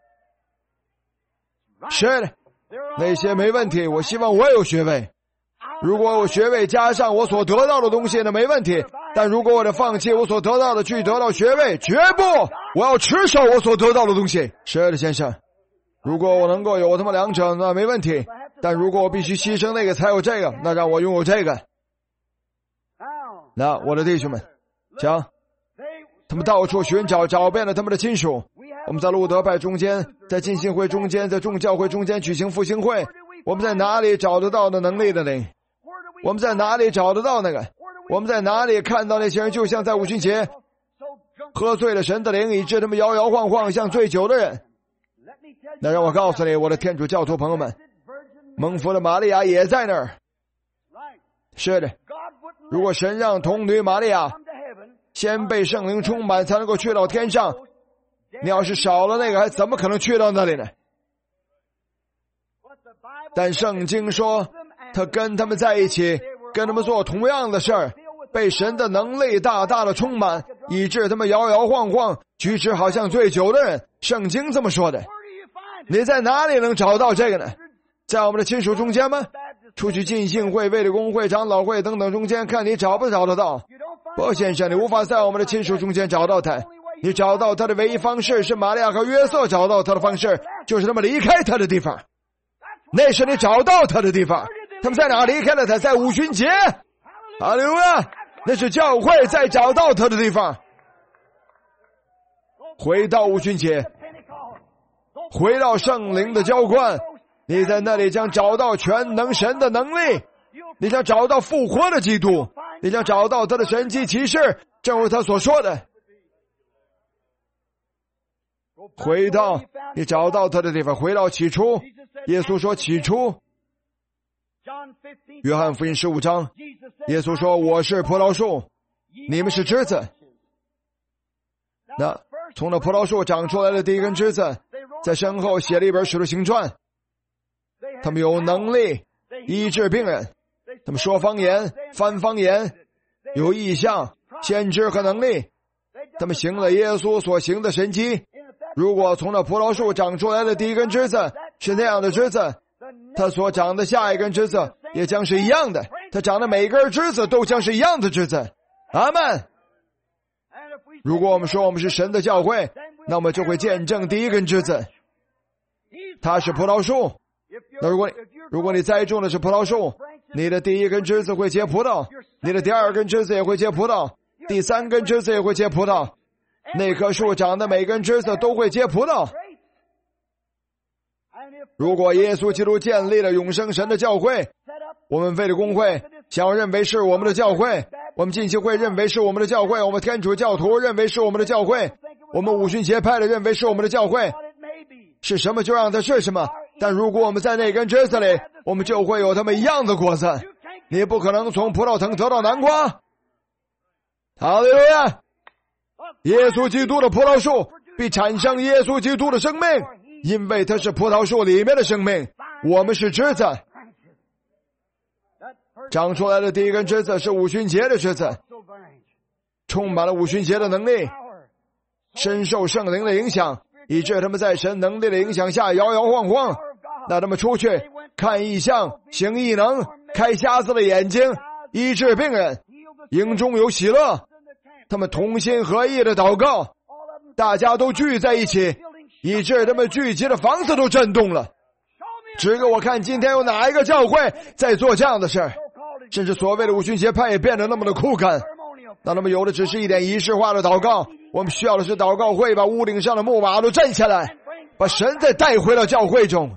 是的，那些没问题，我希望我有学位。如果我学位加上我所得到的东西，那没问题。但如果我得放弃我所得到的去得到学位，绝不！我要持守我所得到的东西。是的，先生。如果我能够有他们两者，那没问题。但如果我必须牺牲那个才有这个，那让我拥有这个。那我的弟兄们，讲，他们到处寻找，找遍了他们的亲属。我们在路德派中间，在浸信会中间，在众教会中间举行复兴会。我们在哪里找得到那能力的灵？我们在哪里找得到那个？我们在哪里看到那些人就像在五旬节喝醉了神的灵，以致他们摇摇晃晃像醉酒的人？那让我告诉你，我的天主教徒朋友们，蒙福的玛利亚也在那儿。是的，如果神让童女玛利亚先被圣灵充满才能够去到天上，你要是少了那个还怎么可能去到那里呢？但圣经说他跟他们在一起，跟他们做同样的事儿，被神的能力大大的充满，以致他们摇摇晃晃，举止好像醉酒的人。圣经这么说的。你在哪里能找到这个呢？在我们的亲属中间吗？出去浸信会、卫理公会、长老会等等中间，看你找不找得到。不，先生，你无法在我们的亲属中间找到他。你找到他的唯一方式是玛利亚和约瑟找到他的方式，就是他们离开他的地方。那是你找到他的地方。他们在哪离开了他？在五旬节。哈利路亚！那是教会在找到他的地方。回到五旬节，回到圣灵的浇灌，你在那里将找到全能神的能力，你将找到复活的基督，你将找到他的神迹奇事，正如他所说的。回到你找到他的地方，回到起初。耶稣说起初。约翰福音十五章，耶稣说我是葡萄树，你们是枝子。那从那葡萄树长出来的第一根枝子，在身后写了一本使徒行传。他们有能力医治病人，他们说方言、翻方言，有异象、先知和能力。他们行了耶稣所行的神迹， 如果从那葡萄树长出来的第一根枝子是那样的枝子，它所长的下一根枝子也将是一样的，它长的每根枝子都将是一样的枝子。阿们。如果我们说我们是神的教会，那么就会见证第一根枝子，它是葡萄树。那如果你如果你栽种的是葡萄树，你的第一根枝子会结葡萄，你的第二根枝子也会结葡萄，第三根枝子也会结葡萄，那棵树长的每根枝子都会结葡萄。如果耶稣基督建立了永生神的教会，我们卫理公会想要认为是我们的教会，我们浸信会认为是我们的教会，我们天主教徒认为是我们的教会，我们五旬节派的认为是我们的教会，是什么就让它是什么。但如果我们在那根枝子里，我们就会有它们一样的果子。你不可能从葡萄藤得到南瓜。哈利路亚！耶稣基督的葡萄树必产生耶稣基督的生命，因为它是葡萄树里面的生命，我们是枝子。长出来的第一根枝子是五旬节的枝子，充满了五旬节的能力，深受圣灵的影响，以致他们在神能力的影响下摇摇晃晃。那他们出去看异象，行异能，开瞎子的眼睛，医治病人，营中有喜乐。他们同心合意的祷告，大家都聚在一起，以致他们聚集的房子都震动了。指给我看今天有哪一个教会在做这样的事，甚至所谓的五旬节派也变得那么的酷感。那他们有的只是一点仪式化的祷告，我们需要的是祷告会把屋顶上的木马都震下来，把神再带回到教会中。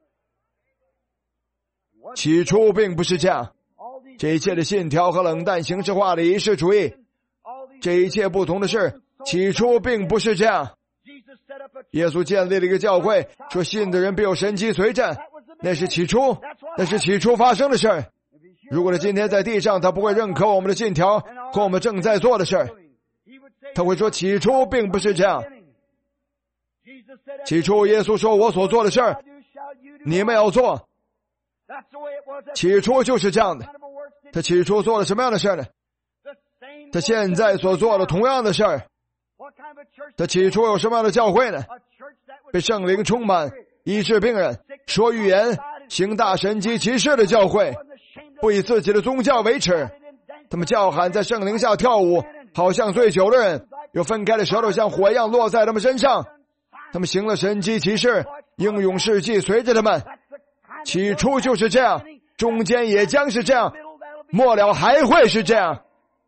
起初并不是这样，这一切的信条和冷淡形式化的仪式主义，这一切不同的是，起初并不是这样。耶稣建立了一个教会，说信的人必有神迹随着，那是起初，那是起初发生的事。如果他今天在地上，他不会认可我们的信条和我们正在做的事，他会说起初并不是这样。起初耶稣说，我所做的事你们要做。起初就是这样的。他起初做了什么样的事呢？他现在所做的同样的事儿。他起初有什么样的教会呢？被圣灵充满，医治病人，说预言，行大神迹奇事的教会，不以自己的宗教为耻。他们叫喊在圣灵下跳舞，好像醉酒的人，有分开的舌头像火一样落在他们身上。他们行了神迹奇事，英勇事迹随着他们。起初就是这样，中间也将是这样，末了还会是这样。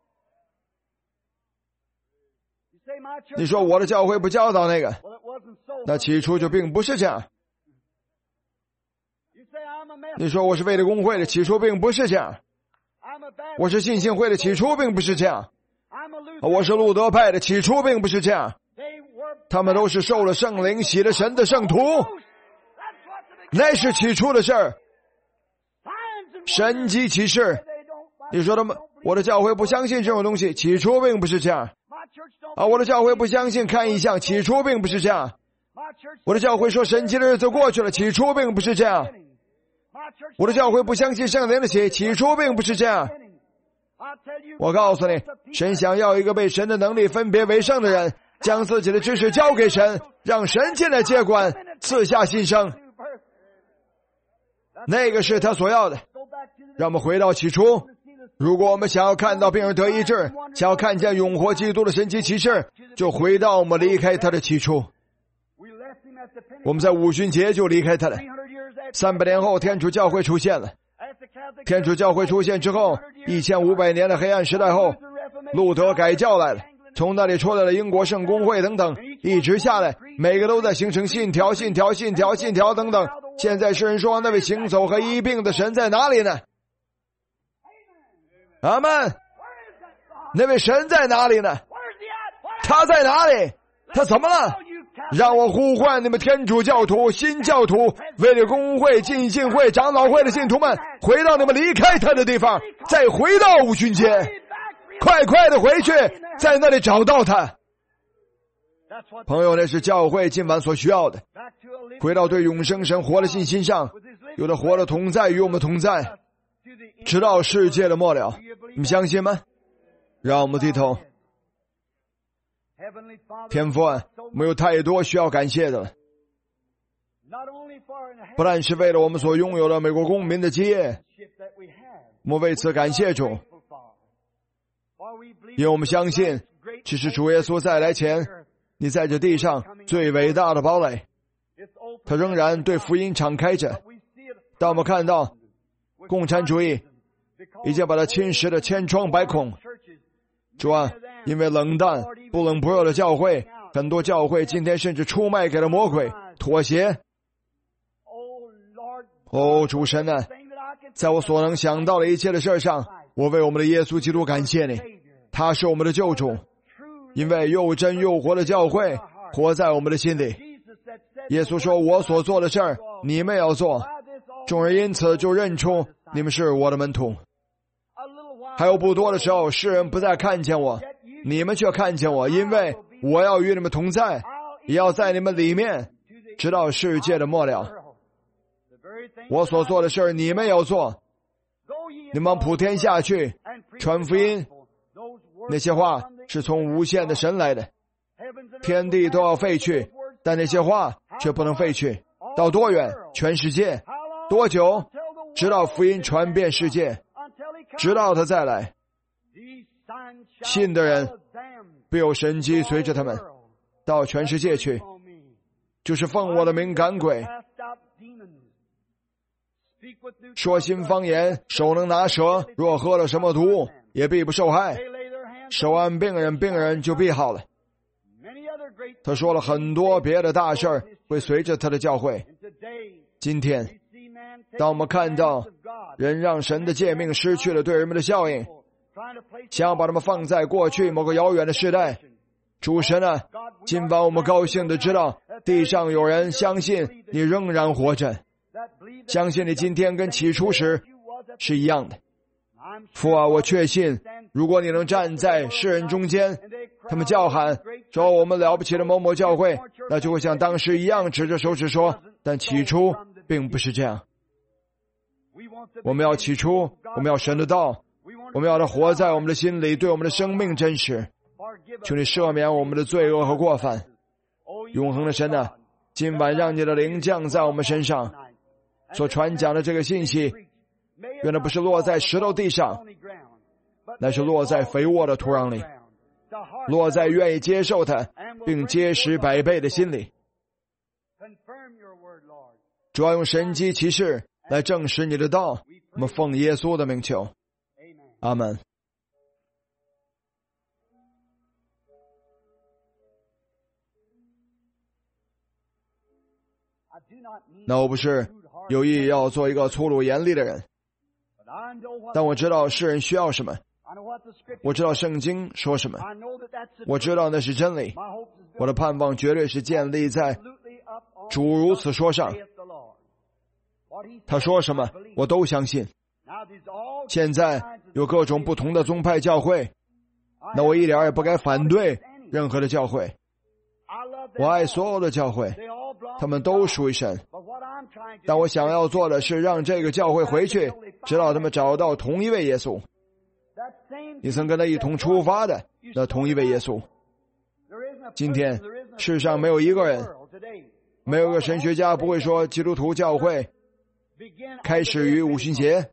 你说我的教会不教导那个，那起初就并不是这样。你说我是卫理公会的，起初并不是这样。我是信信会的，起初并不是这样。我是路德派的，起初并不是这样。他们都是受了圣灵洗了神的圣徒，那是起初的事儿。神迹奇事，你说他们我的教会不相信这种东西，起初并不是这样。啊，我的教会不相信看异象，起初并不是这样。我的教会说神奇的日子过去了，起初并不是这样。我的教会不相信圣灵的洗，起初并不是这样。我告诉你，神想要一个被神的能力分别为圣的人，将自己的知识交给神，让神进来接管，赐下新生。那个是他所要的。让我们回到起初，如果我们想要看到病人得医治，想要看见永活基督的神奇奇事，就回到我们离开他的起初。我们在五旬节就离开他了。三百年后天主教会出现了。天主教会出现之后，一千五百年的黑暗时代后，路德改教来了，从那里出来了英国圣公会等等，一直下来，每个都在形成信条信条信条信条等等。现在世人说，那位行走和医病的神在哪里呢？阿们。那位神在哪里呢？他在哪里？他怎么了？让我呼唤你们天主教徒、新教徒、卫理公会、浸信会、长老会的信徒们，回到你们离开他的地方，再回到五旬节，快快的回去，在那里找到他。朋友，那是教会今晚所需要的，回到对永生神活的信心上，有的活的同在与我们同在，直到世界的末了。你们相信吗？让我们低头。 天父啊，我们有太多需要感谢的了，不但是为了我们所拥有的美国公民的基业，我们为此感谢主，因为我们相信，其实主耶稣再来前，你在这地上最伟大的堡垒，他仍然对福音敞开着。当我们看到共产主义已经把它侵蚀的千疮百孔，主啊，因为冷淡不冷不热的教会，很多教会今天甚至出卖给了魔鬼，妥协。哦，主神啊，在我所能想到的一切的事上，我为我们的耶稣基督感谢你，他是我们的救主，因为又真又活的教会活在我们的心里。耶稣说，我所做的事儿你们要做，众人因此就认出你们是我的门徒。还有不多的时候，世人不再看见我，你们却看见我，因为我要与你们同在，也要在你们里面，直到世界的末了。我所做的事儿你们要做，你们普天下去传福音，那些话是从无限的神来的，天地都要废去，但那些话却不能废去。到多远？全世界。多久？直到福音传遍世界，直到他再来。信的人必有神迹随着他们到全世界去，就是奉我的名赶鬼，说新方言，手能拿蛇，若喝了什么毒也必不受害，手按病人，病人就必好了。他说了很多别的大事儿会随着他的教会。今天当我们看到人让神的诫命失去了对人们的效应，想要把他们放在过去某个遥远的时代，主神啊，今晚我们高兴地知道地上有人相信你仍然活着，相信你今天跟起初时是一样的。父啊，我确信如果你能站在世人中间，他们叫喊说我们了不起的某某教会，那就会像当时一样指着手指说，但起初并不是这样。我们要起初，我们要神的道，我们要它活在我们的心里，对我们的生命真实。求你赦免我们的罪恶和过犯。永恒的神啊，今晚让你的灵降在我们身上，所传讲的这个信息，原来不是落在石头地上，乃是落在肥沃的土壤里，落在愿意接受它并结实百倍的心里。主要用神迹奇事来证实你的道，我们奉耶稣的名求，阿们。那我不是有意要做一个粗鲁严厉的人，但我知道世人需要什么，我知道圣经说什么，我知道那是真理。我的盼望绝对是建立在主如此说上，他说什么我都相信。现在有各种不同的宗派教会，那我一点也不该反对任何的教会，我爱所有的教会，他们都属于神。但我想要做的是让这个教会回去，直到他们找到同一位耶稣，你曾跟他一同出发的那同一位耶稣。今天世上没有一个人，没有一个神学家不会说基督徒教会开始于五旬节，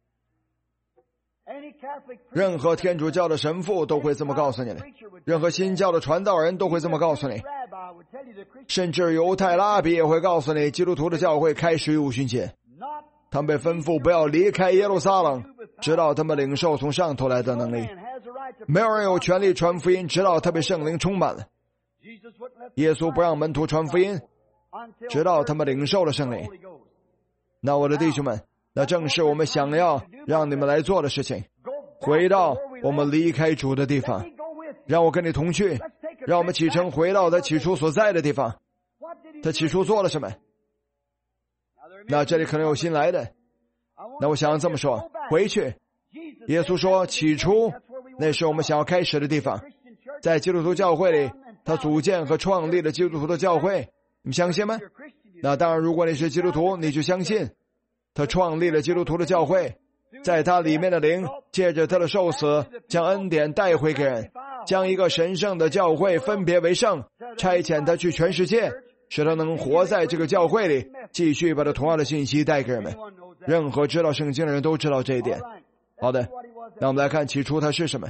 任何天主教的神父都会这么告诉你的，任何新教的传道人都会这么告诉你，甚至犹太拉比也会告诉你基督徒的教会开始于五旬节。他们被吩咐不要离开耶路撒冷，直到他们领受从上头来的能力。没有人有权利传福音，直到他被圣灵充满了。耶稣不让门徒传福音，直到他们领受了圣灵。那我的弟兄们，那正是我们想要让你们来做的事情。回到我们离开主的地方，让我跟你同去，让我们启程回到他起初所在的地方。他起初做了什么？那这里可能有新来的，那我想这么说，回去。耶稣说起初，那是我们想要开始的地方。在基督徒教会里，他组建和创立了基督徒的教会，你们相信吗？那当然，如果你是基督徒，你就相信他创立了基督徒的教会， 在他里面的灵借着他的受死将恩典带回给人，将一个神圣的教会分别为圣，差遣他去全世界，使他能活在这个教会里，继续把他同样的信息带给人们。任何知道圣经的人都知道这一点。好的，那我们来看起初他是什么。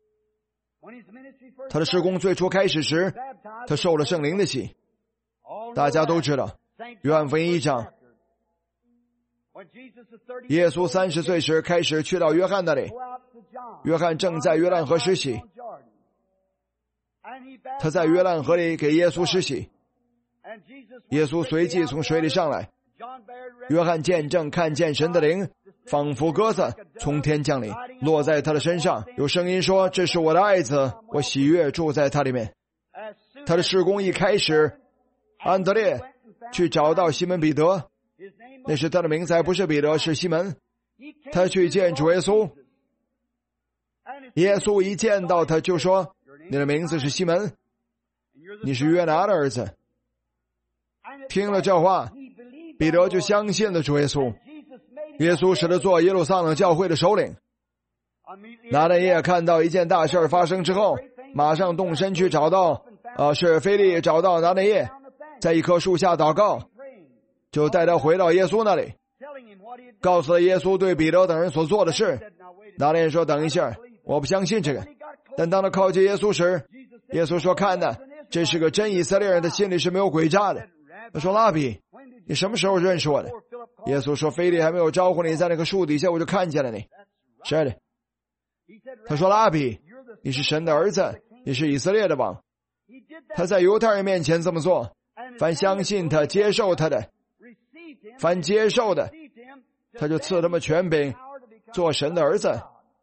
他的事工最初开始时，他受了圣灵的洗。大家都知道约翰福音一章，耶稣三十岁时开始去到约翰那里，约翰正在约旦河施洗，他在约旦河里给耶稣施洗，耶稣随即从水里上来，约翰见证看见神的灵仿佛鸽子从天降临，落在他的身上，有声音说，这是我的爱子，我喜悦住在他里面。他的事工一开始，安德烈去找到西门彼得，那时他的名字还不是彼得，是西门。他去见主耶稣，耶稣一见到他就说，你的名字是西门，你是约拿的儿子。听了这话，彼得就相信了主耶稣。耶稣使他做耶路撒冷教会的首领。拿但业看到一件大事发生之后，马上动身去找到呃，是腓利找到拿但业，在一棵树下祷告，就带他回到耶稣那里，告诉了耶稣对彼得等人所做的事。拿但业说，等一下，我不相信这个。但当他靠近耶稣时，耶稣说，看呐，这是个真以色列人，的心里是没有诡诈的。他说，拉比，你什么时候认识我的？耶稣说，腓利还没有招呼你，在那棵树底下我就看见了你。是的。他说，拉比，你是神的儿子，你是以色列的王。他在犹太人面前这么做，凡相信他接受他的，凡接受的，他就赐他们权柄做神的儿子。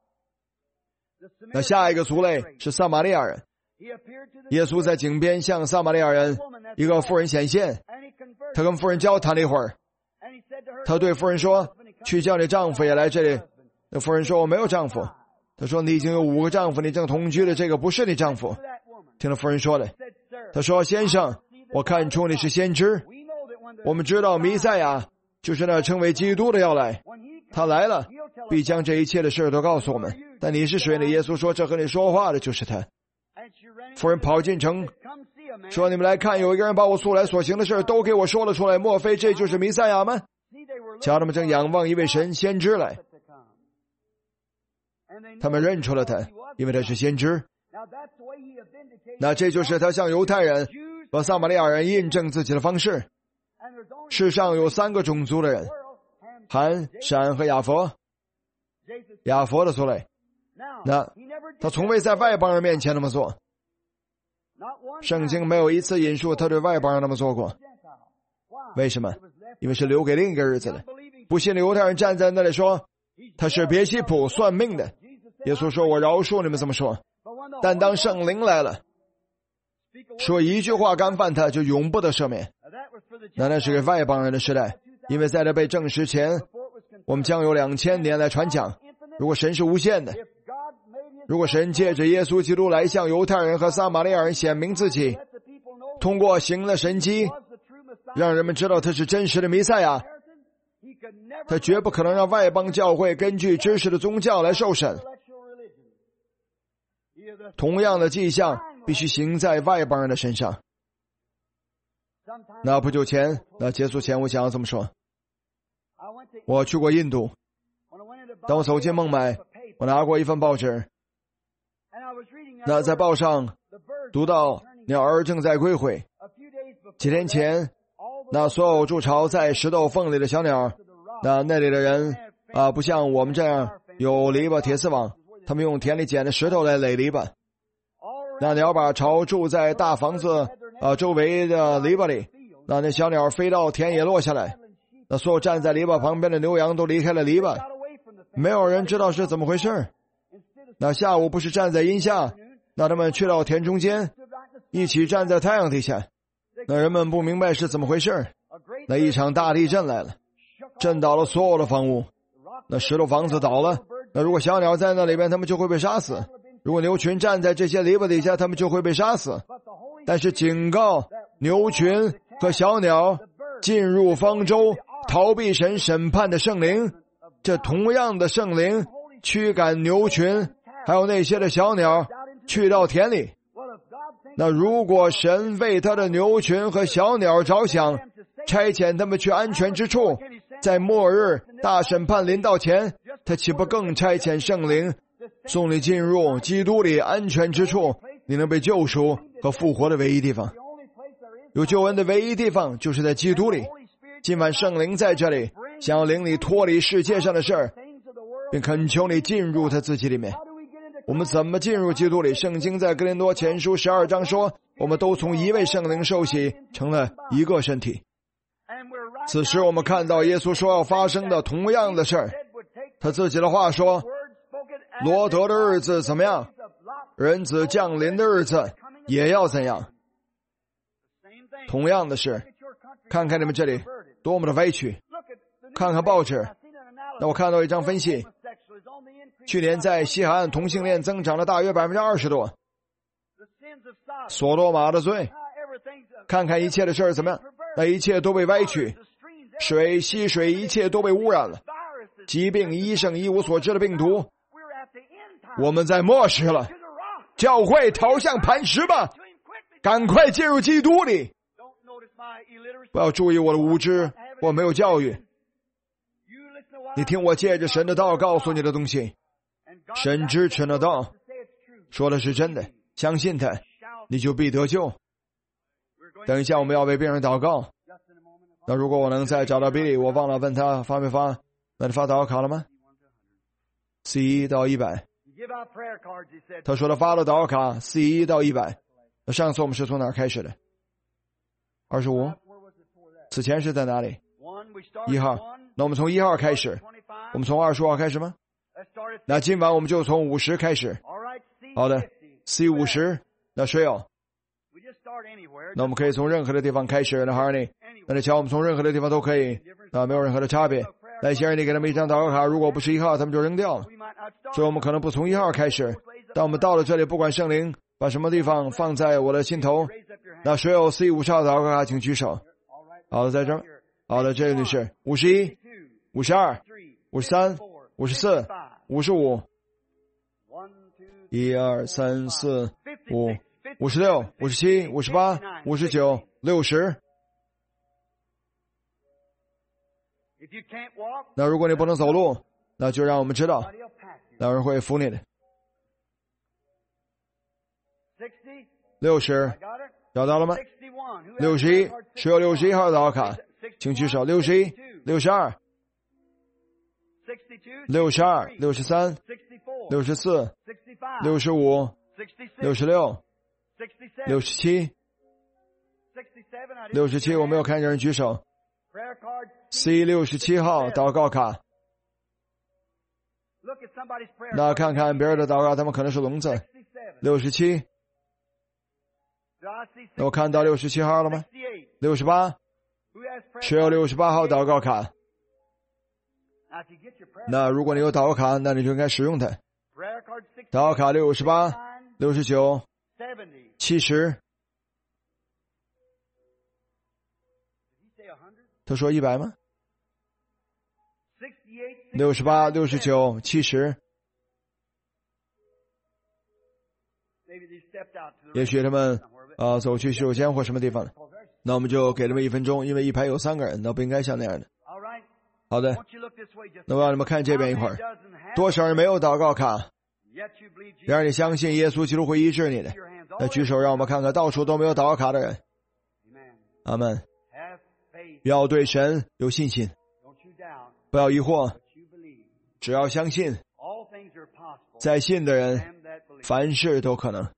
那下一个族类是撒玛利亚人。耶稣在井边向撒玛利亚人一个妇人显现，他跟妇人交谈了一会儿，他对妇人说，去叫你丈夫也来这里。那妇人说，我没有丈夫。他说，你已经有五个丈夫，你正同居的这个不是你丈夫。听了妇人说的，他说，先生，我看出你是先知，我们知道弥赛亚就是那称为基督的要来，他来了必将这一切的事都告诉我们。但你是谁呢？耶稣说，这和你说话的就是他。妇人跑进城说，你们来看，有一个人把我素来所行的事都给我说了出来，莫非这就是弥赛亚吗？瞧，他们正仰望一位神先知来，他们认出了他，因为他是先知。那这就是他向犹太人和撒玛利亚人印证自己的方式。世上有三个种族的人，含、闪和雅弗。雅弗的族类，那他从未在外邦人面前那么做。圣经没有一次引述他对外邦人那么做过。为什么？因为是留给另一个日子的。不信的犹太人站在那里说，他是别西卜算命的。耶稣说，我饶恕你们这么说，但当圣灵来了，说一句话干犯他，就永不得赦免。那那是给外邦人的时代，因为在这被证实前，我们将有两千年来传讲。如果神是无限的，如果神借着耶稣基督来向犹太人和撒玛利亚人显明自己，通过行了神迹，让人们知道他是真实的弥赛亚，他绝不可能让外邦教会根据知识的宗教来受审。同样的迹象必须行在外邦人的身上。那不久前，那结束前，我想要这么说，我去过印度，当我走进孟买，我拿过一份报纸，那在报上读到鸟儿正在归回。几天前，那所有筑巢在石头缝里的小鸟，那那里的人啊，不像我们这样有篱笆铁丝网，他们用田里捡的石头来垒篱笆。那鸟把巢筑在大房子啊周围的篱笆里，那那小鸟飞到田野落下来，那所有站在篱笆旁边的牛羊都离开了篱笆，没有人知道是怎么回事。那下午不是站在阴下，那他们去到田中间，一起站在太阳底下，那人们不明白是怎么回事。那一场大地震来了，震倒了所有的房屋，那石头房子倒了，那如果小鸟在那里边，他们就会被杀死；如果牛群站在这些篱笆底下，他们就会被杀死。但是警告牛群和小鸟进入方舟逃避神审判的圣灵这同样的圣灵驱赶牛群，还有那些的小鸟去到田里。那如果神为他的牛群和小鸟着想，差遣他们去安全之处，在末日大审判临到前，他岂不更差遣圣灵送你进入基督里安全之处，你能被救赎和复活的唯一地方。有救恩的唯一地方就是在基督里。今晚圣灵在这里，想要领你脱离世界上的事儿，并恳求你进入他自己里面。我们怎么进入基督里？圣经在哥林多前书十二章说，我们都从一位圣灵受洗，成了一个身体。此时我们看到耶稣说要发生的同样的事儿，他自己的话说，罗得的日子怎么样，人子降临的日子也要怎样。同样的事，看看你们这里多么的歪曲。看看报纸，那我看到一张分析，去年在西海岸同性恋增长了大约百分之二十多。索多玛的罪，看看一切的事儿怎么样，那一切都被歪曲，水、溪水一切都被污染了，疾病医生一无所知的病毒。我们在末世了，教会逃向磐石吧，赶快进入基督里。不要注意我的无知，我没有教育。你听我借着神的道告诉你的东西，神支持的道说的是真的，相信他，你就必得救。等一下我们要为病人祷告，那如果我能再找到比利，我忘了问他发没发，那你发祷告卡了吗？ C 一到一百，他说他发了祷告卡 C 一到一百。那上次我们是从哪儿开始的？二十五。此前是在哪里？一号。那我们从一号开始，我们从二十号开始吗？那今晚我们就从五十开始。好的 C 五十。那谁有？那我们可以从任何的地方开始。那 Harney， 那你瞧我们从任何的地方都可以，那没有任何的差别。那先生你给他们一张祷告卡，如果不是一号他们就扔掉了，所以我们可能不从一号开始。但我们到了这里，不管圣灵把什么地方放在我的心头，那谁有 C 五十号祷告卡请举手。好的，在这儿。好的，这位女士。五十一、五十二、五十三、五十四、五十五，一二三四五，五十六、五十七、五十八、五十九、六十。那如果你不能走路，那就让我们知道，那有人会扶你的。六十，找到了吗？六十一，谁有六十一号的祷告卡，请举手。六十一、六十二、六十二、六十三、六十四、六十五、六十六、六十七、六十七，我没有看见人举手。C 六十七号祷告卡。那看看别人的祷告，他们可能是聋子。六十七。那我看到六十七号了吗？六十八。谁有六十八号祷告卡？那如果你有祷告卡，那你就应该使用它。祷告卡六十八、六十九、七十。他说一百吗？六十八、六十九、七十。也许他们呃走去洗手间或什么地方了，那我们就给他们一分钟，因为一排有三个人，那不应该像那样的。好的，那我让你们看这边一会儿，多少人没有祷告卡，然而你相信耶稣基督会医治你的，那举手让我们看看到处都没有祷告卡的人。阿们。要对神有信心，不要疑惑，只要相信，在信的人凡事都可能。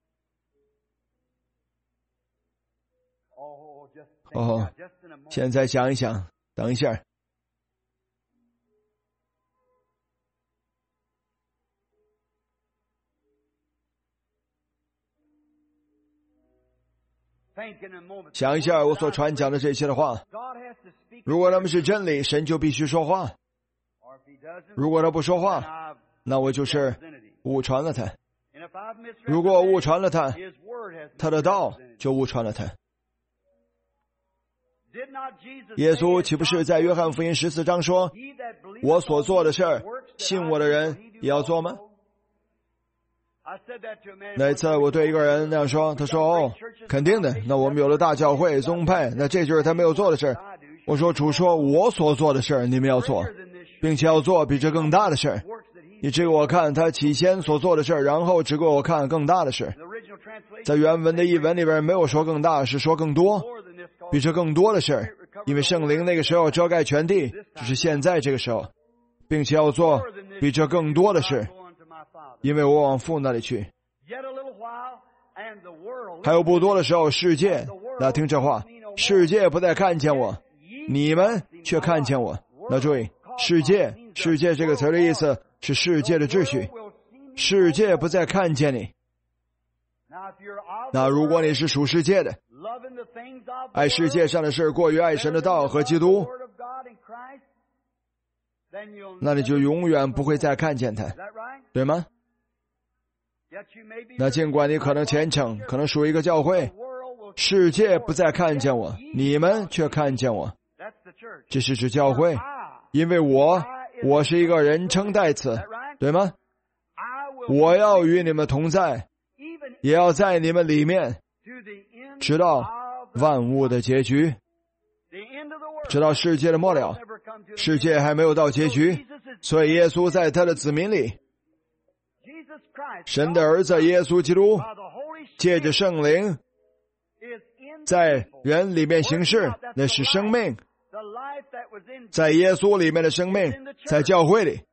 哦，现在想一想，等一下。想一下我所传讲的这些的话，如果他们是真理，神就必须说话；如果他不说话，那我就是误传了他；如果误传了他，他的道就误传了他。 耶稣岂不是在约翰福音十四章说，我所做的事儿，信我的人也要做吗？那一次我对一个人那样说，他说哦，肯定的，那我们有了大教会宗派，那这就是他没有做的事。我说主说我所做的事你们要做，并且要做比这更大的事。你指给我看他起先所做的事，然后指给我看更大的事。在原文的译文里边没有说更大，是说更多，比这更多的事。因为圣灵那个时候遮盖全地，只是现在这个时候，并且要做比这更多的事，因为我往父那里去。还有不多的时候，世界，那听这话，世界不再看见我，你们却看见我。那注意，世界，世界这个词的意思是世界的秩序，世界不再看见你。那如果你是属世界的，爱世界上的事过于爱神的道和基督，那你就永远不会再看见他，对吗？那尽管你可能虔诚，可能属于一个教会，世界不再看见我，你们却看见我。这是指教会，因为我我是一个人称代词，对吗？我要与你们同在，也要在你们里面，直到万物的结局，直到世界的末了。世界还没有到结局，所以耶稣在他的子民里，神的儿子耶稣基督借着圣灵在人里面行事，那是生命，在耶稣里面的生命，在教会里。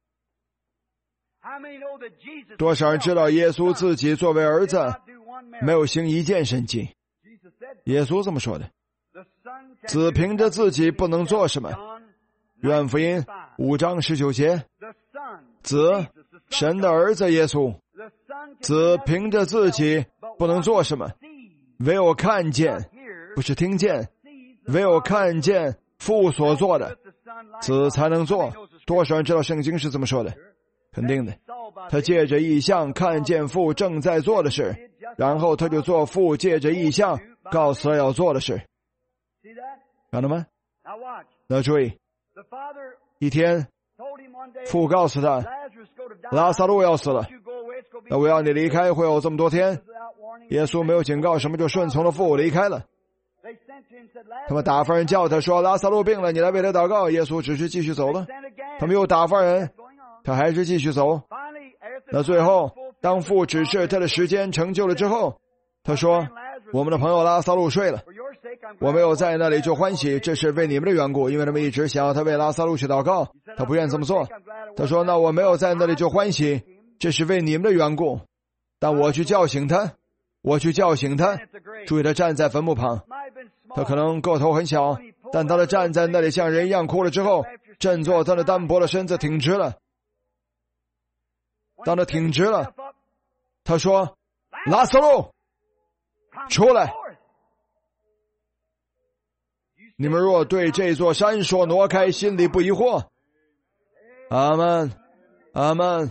多少人知道耶稣自己作为儿子没有行一件神迹？耶稣这么说的，子凭着自己不能做什么。约翰福音五章十九节，子，神的儿子耶稣，子凭着自己不能做什么，唯有看见，不是听见，唯有看见父所做的，子才能做。多少人知道圣经是这么说的？肯定的。他借着异象看见父正在做的事，然后他就做父借着异象告诉他要做的事。看到吗？那注意，一天父告诉他拉撒路要死了，那我要你离开，会有这么多天。耶稣没有警告什么，就顺从了父离开了。他们打发人叫他说拉撒路病了，你来为他祷告。耶稣只是继续走了。他们又打发人，他还是继续走。那最后当父指示他的时间成就了之后，他说我们的朋友拉撒路睡了，我没有在那里就欢喜，这是为你们的缘故，因为他们一直想要他为拉撒路去祷告，他不愿这么做。他说那我没有在那里就欢喜，这是为你们的缘故，但我去叫醒他，我去叫醒他。注意，他站在坟墓旁，他可能个头很小，但当他站在那里像人一样哭了之后，振作他的单薄的身子挺直了。当他挺直了，他说拉撒路出来。你们若对这座山说挪开，心里不疑惑。阿们，阿们。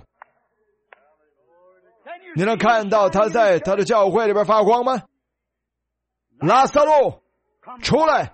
你能看到他在他的教会里边发光吗？拉撒路出来。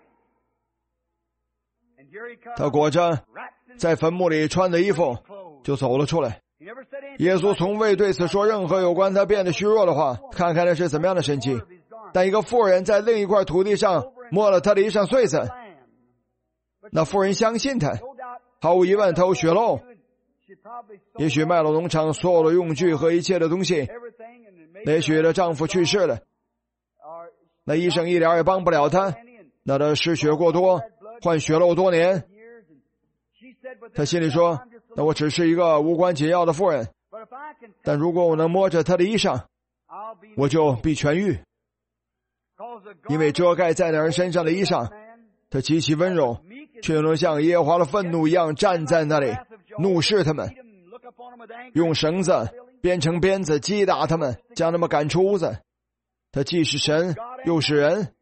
他裹着在坟墓里穿的衣服就走了出来。耶稣从未对此说任何有关他变得虚弱的话，看看那是怎么样的神迹。但一个妇人在另一块土地上摸了他的衣裳穗子，那妇人相信他，毫无疑问他有血漏，也许卖了农场所有的用具和一切的东西，也许她丈夫去世了，那医生一点也帮不了她，那她失血过多，患血漏多年。她心里说那我只是一个无关紧要的妇人，但如果我能摸着她的衣裳，我就必痊愈。因为遮盖在那人身上的衣裳，他极其温柔，却能像耶和华的愤怒一样站在那里怒视他们，用绳子编成鞭子击打他们，将他们赶出屋子。他既是神又是人，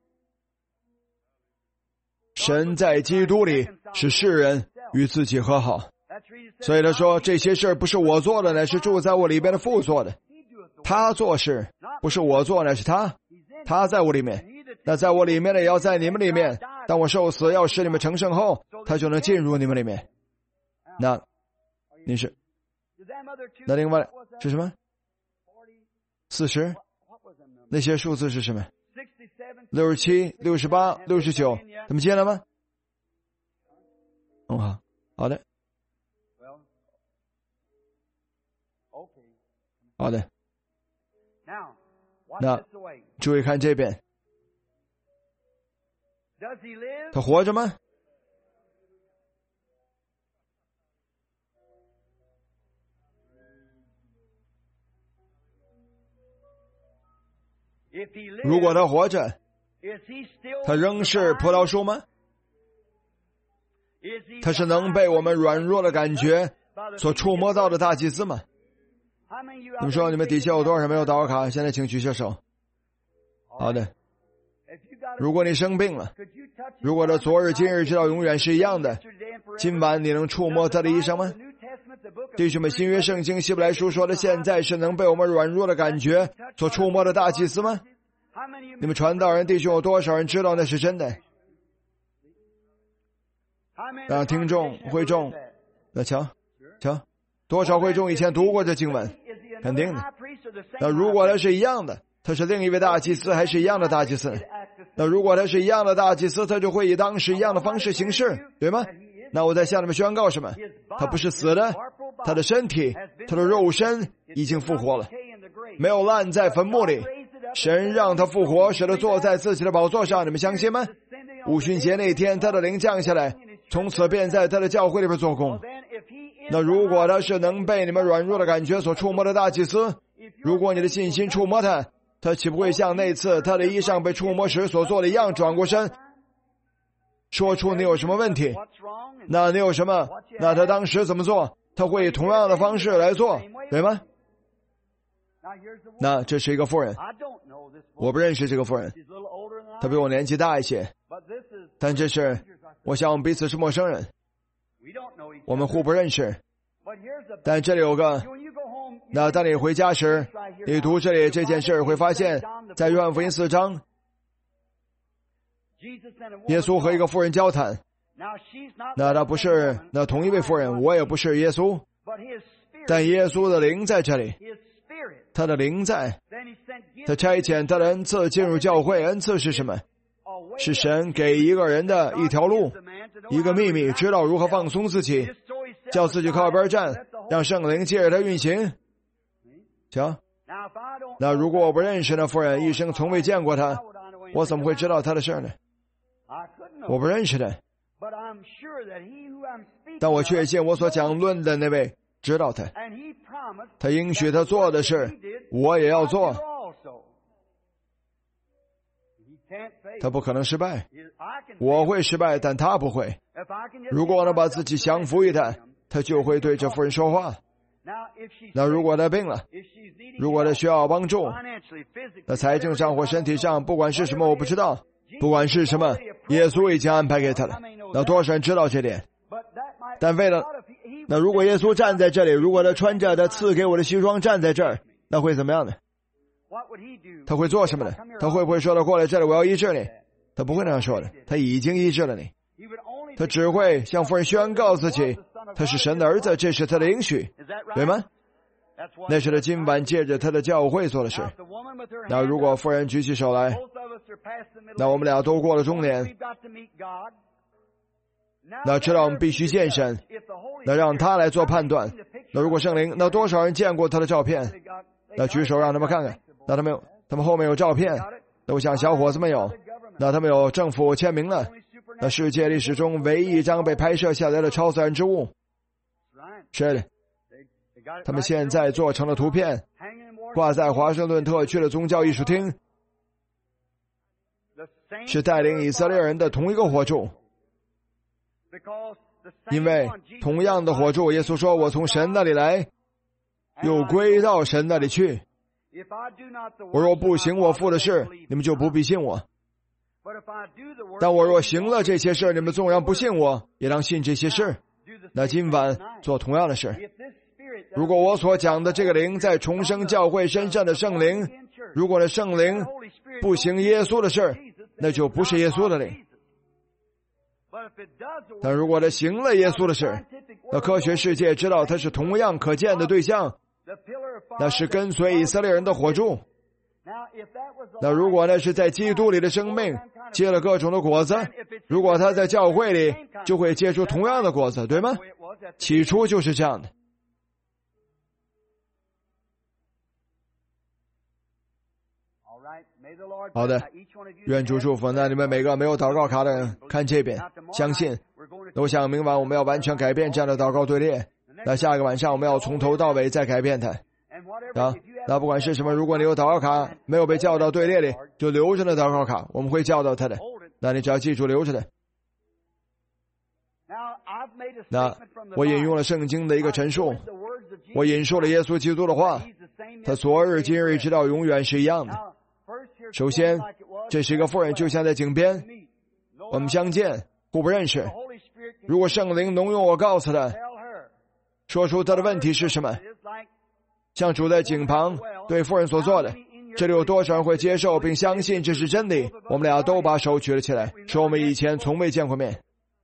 神在基督里使世人与自己和好。所以他说这些事不是我做的，乃是住在我里边的父做的。他做事不是我做，乃是他，他在我里面，那在我里面的也要在你们里面。 当我受死要使你们成圣后，他就能进入你们里面。那你是那另外是什么？四十？那些数字是什么？六十七、六十八、六十九，他们接了吗？嗯，好，好的，好的。那注意看这边，他活着吗？如果他活着，他仍是葡萄树吗？他是能被我们软弱的感觉所触摸到的大祭司吗？你们说你们底下有多少人没有祷告卡？现在请举下手。好的。如果你生病了，如果他昨日今日直到永远是一样的，今晚你能触摸他的衣裳吗？弟兄们，新约圣经希伯来书说的现在是能被我们软弱的感觉所触摸的大祭司吗？你们传道人弟兄有多少人知道那是真的？让听众会众，那瞧瞧，多少会众以前读过这经文？肯定的。那如果他是一样的，他是另一位大祭司还是一样的大祭司？那如果他是一样的大祭司，他就会以当时一样的方式行事，对吗？那我在向你们宣告什么？他不是死的，他的身体，他的肉身已经复活了，没有烂在坟墓里。神让他复活，使他坐在自己的宝座上，你们相信吗？五旬节那天，他的灵降下来，从此便在他的教会里边做工。那如果他是能被你们软弱的感觉所触摸的大祭司，如果你的信心触摸他，他岂不会像那次他的衣裳被触摸时所做的一样，转过身说出你有什么问题？那你有什么？那他当时怎么做？他会以同样的方式来做，对吗？那这是一个妇人，我不认识这个妇人，她比我年纪大一些，但这是我想我们彼此是陌生人，我们互不认识。但这里有个，那当你回家时，你读这里这件事会发现，在约翰福音四章，耶稣和一个妇人交谈。那他不是那同一位妇人，我也不是耶稣，但耶稣的灵在这里，他的灵在，他差遣他的恩赐进入教会。恩赐是什么？是神给一个人的一条路，一个秘密，知道如何放松自己，叫自己靠边站，让圣灵借着他运行。瞧，那如果我不认识那妇人，一生从未见过他，我怎么会知道他的事呢？我不认识他，但我确信我所讲论的那位知道他，他应许他做的事我也要做，他不可能失败，我会失败，但他不会。如果我能把自己降服于他，他就会对这妇人说话。那如果他病了，如果他需要帮助，那财政上或身体上，不管是什么我不知道，不管是什么，耶稣已经安排给他了。那多少人知道这点？但为了，那如果耶稣站在这里，如果他穿着他赐给我的西装站在这儿，那会怎么样呢？他会做什么呢？他会不会说他过来这里我要医治你？他不会那样说的，他已经医治了你。他只会向妇人宣告自己他是神的儿子，这是他的应许，对吗？那是他今晚借着他的教会做的事。那如果妇人举起手来，那我们俩都过了中年，那知道我们必须见神，那让他来做判断。那如果圣灵，那多少人见过他的照片？那举手让他们看看。那他们有，他们后面有照片。那我想小伙子们有，那他们有政府签名了。那世界历史中唯一一张被拍摄下来的超自然之物，是的，他们现在做成了图片，挂在华盛顿特区的宗教艺术厅，是带领以色列人的同一个火柱。因为同样的火柱，耶稣说我从神那里来，又归到神那里去。我若不行我父的事，你们就不必信我。但我若行了这些事，你们纵然不信我，也当信这些事。那今晚做同样的事。如果我所讲的这个灵在重生教会身上的圣灵，如果那圣灵不行耶稣的事，那就不是耶稣的灵。 但如果他行了耶稣的事，那科学世界知道他是同样可见的对象，那是跟随以色列人的火柱。那如果那是在基督里的生命结了各种的果子，如果他在教会里就会结出同样的果子，对吗？起初就是这样的。好的，愿主祝福。那你们每个没有祷告卡的人看这边，相信。我想明晚我们要完全改变这样的祷告队列。那下个晚上我们要从头到尾再改变它。啊，那不管是什么，如果你有祷告卡没有被叫到队列里，就留着的祷告卡，我们会叫到他的。那你只要记住留着的。那我引用了圣经的一个陈述，我引述了耶稣基督的话，他昨日今日直到永远是一样的。首先，这是一个妇人，就像在井边，我们相见互不认识。如果圣灵能用我告诉他，说出他的问题是什么，像主在井旁对妇人所做的，这里有多少人会接受并相信这是真理？我们俩都把手举了起来，说我们以前从未见过面。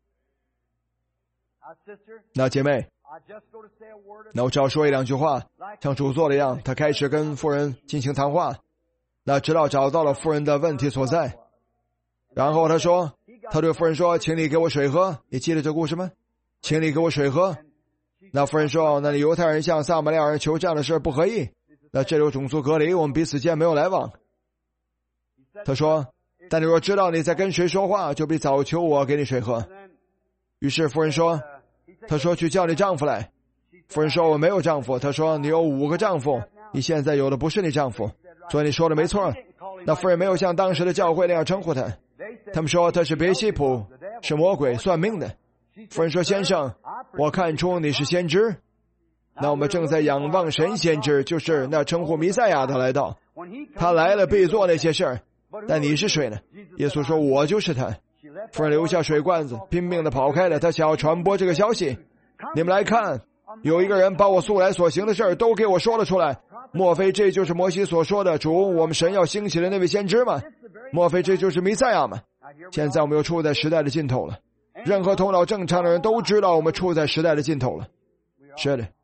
那姐妹，那我只要说一两句话，像主做的一样，他开始跟妇人进行谈话，那直到找到了妇人的问题所在。然后他说，他对妇人说，请你给我水喝。你记得这故事吗？请你给我水喝。那妇人说，那你犹太人向撒玛利亚人求这样的事不合意，那这里有种族隔离，我们彼此间没有来往。他说，但你若知道你在跟谁说话，就必早求我给你水喝。于是妇人说，他说去叫你丈夫来。妇人说，我没有丈夫。他说，你有五个丈夫，你现在有的不是你丈夫，所以你说的没错。那妇人没有像当时的教会那样称呼他，他们说他是别西卜，是魔鬼算命的。妇人说，先生，我看出你是先知。那我们正在仰望神先知，就是那称呼弥赛亚的来到，他来了必做那些事儿。但你是谁呢？耶稣说，我就是他。妇人留下水罐子，拼命地跑开了，他想要传播这个消息。你们来看，有一个人把我素来所行的事儿都给我说了出来。莫非这就是摩西所说的主我们神要兴起的那位先知吗？莫非这就是弥赛亚吗？现在我们又处在时代的尽头了，任何头脑正常的人都知道我们处在时代的尽头了。是的，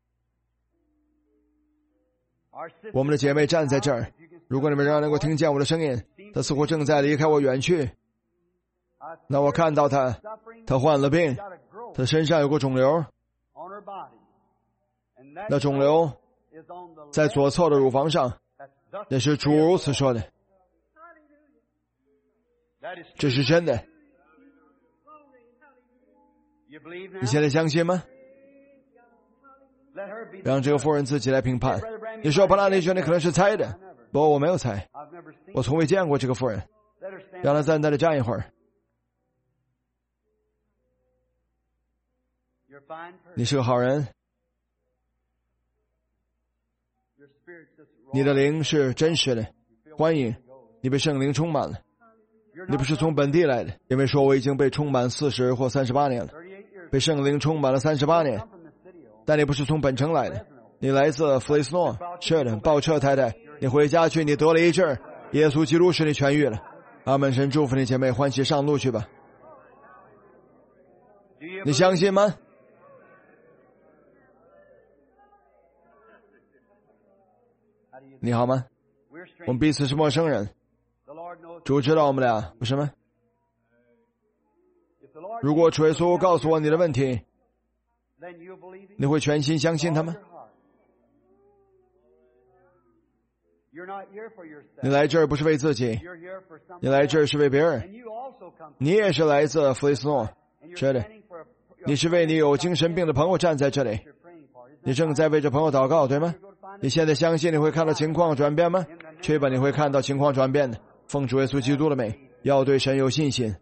我们的姐妹站在这儿，如果你们仍然能够听见我的声音，她似乎正在离开我远去。那我看到她，她患了病，她身上有个肿瘤，那肿瘤在左侧的乳房上，那是主如此说的，这是真的。你现在相信吗？让这个妇人自己来评判。你说巴拉利兄弟可能是猜的，不，我没有猜，我从未见过这个妇人。让她在那里站一会儿。你是个好人，你的灵是真实的，欢迎你被圣灵充满了。你不是从本地来的，因为说我已经被充满四十或三十八年了，被圣灵充满了三十八年。但你不是从本城来的，你来自弗雷斯诺。是的，报车太太，你回家去，你得了一阵，耶稣基督使你痊愈了。阿门，神祝福你姐妹，欢喜上路去吧。你相信吗？你好吗？我们彼此是陌生人，主知道我们俩，不是吗？如果主耶稣告诉我你的问题，你会全心相信他吗？你来这儿不是为自己，你来这儿是为别人。你也是来自弗雷斯诺，是的，你是为你有精神病的朋友站在这里，你正在为这朋友祷告，对吗？你现在相信你会看到情况转变吗？确保你会看到情况转变的。奉主耶稣基督的名，要对神有信心。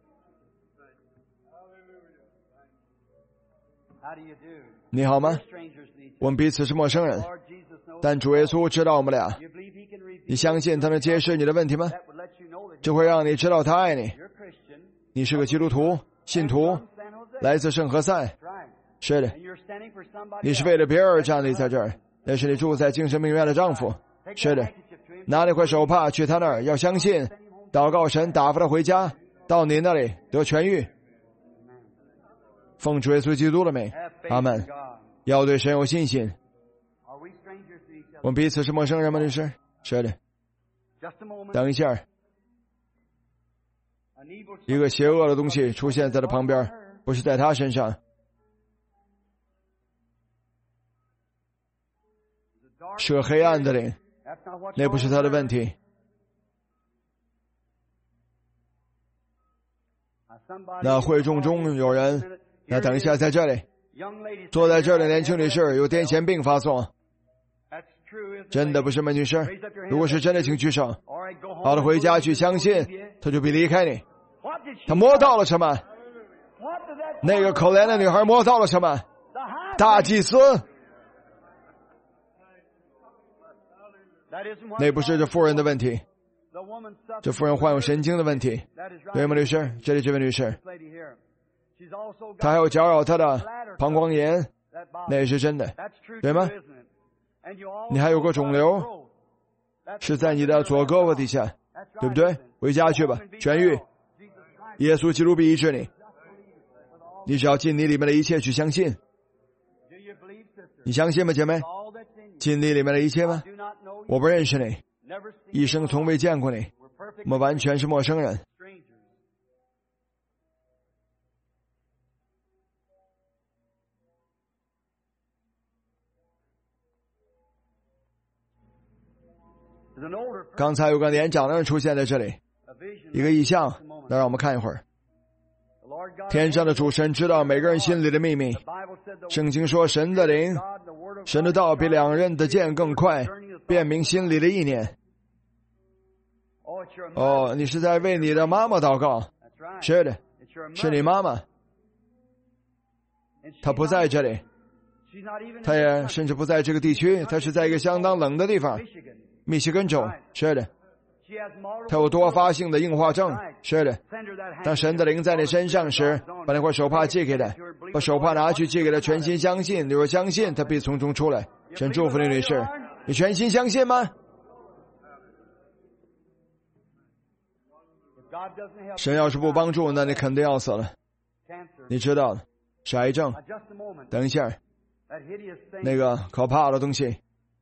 你好吗？我们彼此是陌生人，但主耶稣知道我们俩。你相信他能揭示你的问题吗？这会让你知道他爱你。你是个基督徒，信徒，来自圣何塞。是的，你是为了别人站立在这儿，那是你住在精神病院的丈夫。是的，拿那块手帕去他那儿，要相信，祷告神打发他回家，到你那里得痊愈。 奉主耶稣基督的名，阿门。要对神有信心。我们彼此是陌生人吗？律师，是的。等一下，一个邪恶的东西出现在他旁边，不是在他身上。是个黑暗的灵，那不是他的问题。那会众中有人，那等一下，在这里，坐在这里年轻女士有癫痫病发作，真的不是吗？女士，如果是真的，请举手。好了，回家去相信，他就必离开你。他摸到了什么？那个可怜的女孩摸到了什么？大祭司。那不是这妇人的问题，这妇人患有神经的问题，对吗，律师？这里这位女士，她还有搅扰她的膀胱炎，那也是真的，对吗？你还有个肿瘤，是在你的左胳膊底下，对不对？回家去吧，痊愈。耶稣基督必医治你，你只要尽你里面的一切去相信。你相信吗，姐妹？尽你里面的一切吗？我不认识你，一生从未见过你，我们完全是陌生人。刚才有个年长的人出现在这里，一个异象，那让我们看一会儿。天上的主神知道每个人心里的秘密。圣经说，神的灵，神的道比两刃的剑更快，辨明心里的意念。哦，你是在为你的妈妈祷告？是的，是你妈妈。她不在这里，她也甚至不在这个地区，她是在一个相当冷的地方，密西根州。是的，她有多发性的硬化症。是的，当神的灵在你身上时，把那块手帕寄给他，把手帕拿去寄给他，全心相信，你若相信，他必从中出来。神祝福你，女士。你全心相信吗？神要是不帮助，那你肯定要死了。你知道的，是癌症。等一下，那个可怕的东西。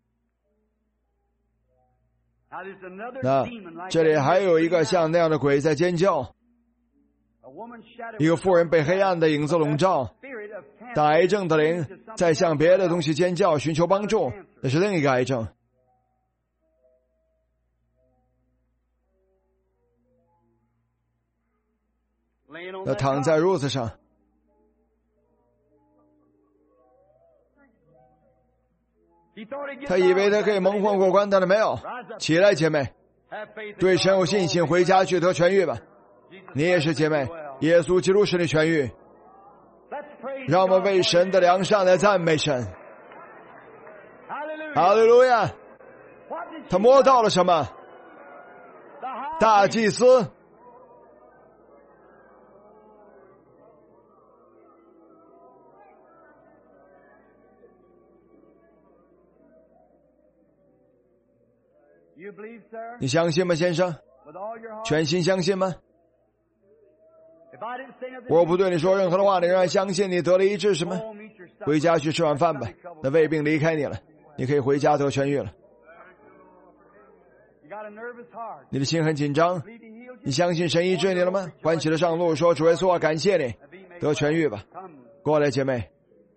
那这里还有一个像那样的鬼在尖叫，一个妇人被黑暗的影子笼罩，但癌症的灵在向别的东西尖叫，寻求帮助，那是另一个癌症。那躺在褥子上，他以为他可以蒙混过关，但是没有。起来，姐妹，对神有信心，回家去得痊愈吧。你也是姐妹，耶稣基督使你痊愈。让我们为神的良善来赞美神。哈利路亚！他摸到了什么？大祭司。你相信吗，先生？全心相信吗？我不对你说任何的话，你仍然相信你得了医治是吗？回家去吃晚饭吧，那胃病离开你了，你可以回家得痊愈了。你的心很紧张，你相信神医治你了吗？欢喜的上路说，主耶稣啊，感谢你，得痊愈吧。过来，姐妹。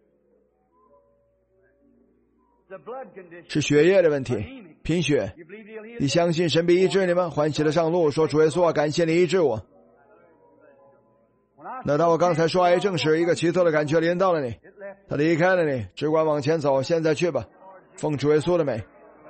是血液的问题，贫血。你相信神必医治你吗？欢喜的上路说，主耶稣啊，感谢你医治我。那当我刚才说癌症时，一个奇特的感觉临到了你，他离开了你，只管往前走。现在去吧，奉主耶稣的名。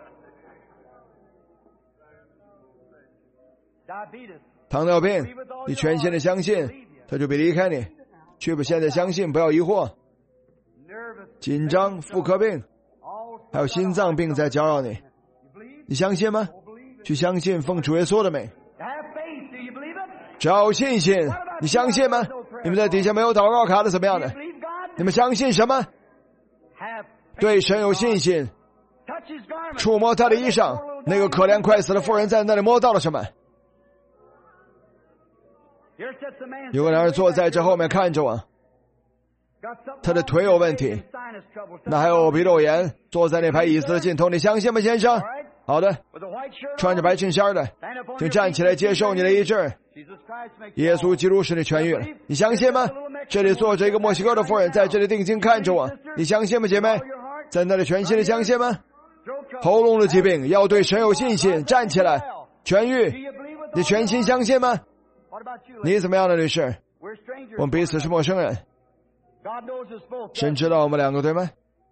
糖尿病，你全心的相信，他就必离开你。去吧，现在相信，不要疑惑。紧张、妇科病，还有心脏病在搅扰你，你相信吗？去相信，奉主耶稣的名。只要有信心，你相信吗？你们在底下没有祷告卡的怎么样的？你们相信什么？对神有信心。触摸他的衣裳，那个可怜快死的妇人在那里摸到了什么？有个男人坐在这后面看着我， 他的腿有问题，那还有鼻窦炎，坐在那排椅子的尽头，你相信吗，先生？好的，穿着白衬衫的，请站起来接受你的医治。耶稣基督使你痊愈了，你相信吗？这里坐着一个墨西哥的妇人，在这里定睛看着我，你相信吗，姐妹？在那里全心的相信吗？喉咙的疾病要对神有信心，站起来痊愈，你全心相信吗？你怎么样的，女士？我们彼此是陌生人，神知道我们两个，对吗？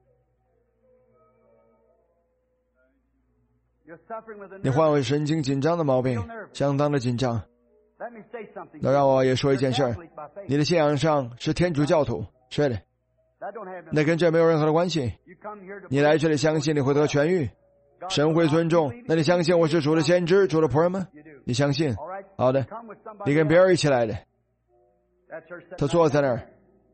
你患有神经紧张的毛病，相当的紧张。那让我也说一件事儿，你的信仰上是天主教徒，是的，那跟这没有任何的关系。你来这里相信你会得痊愈，神会尊重。那你相信我是主的先知，主的仆人吗？你相信？好的，你跟别人一起来的。他坐在那儿，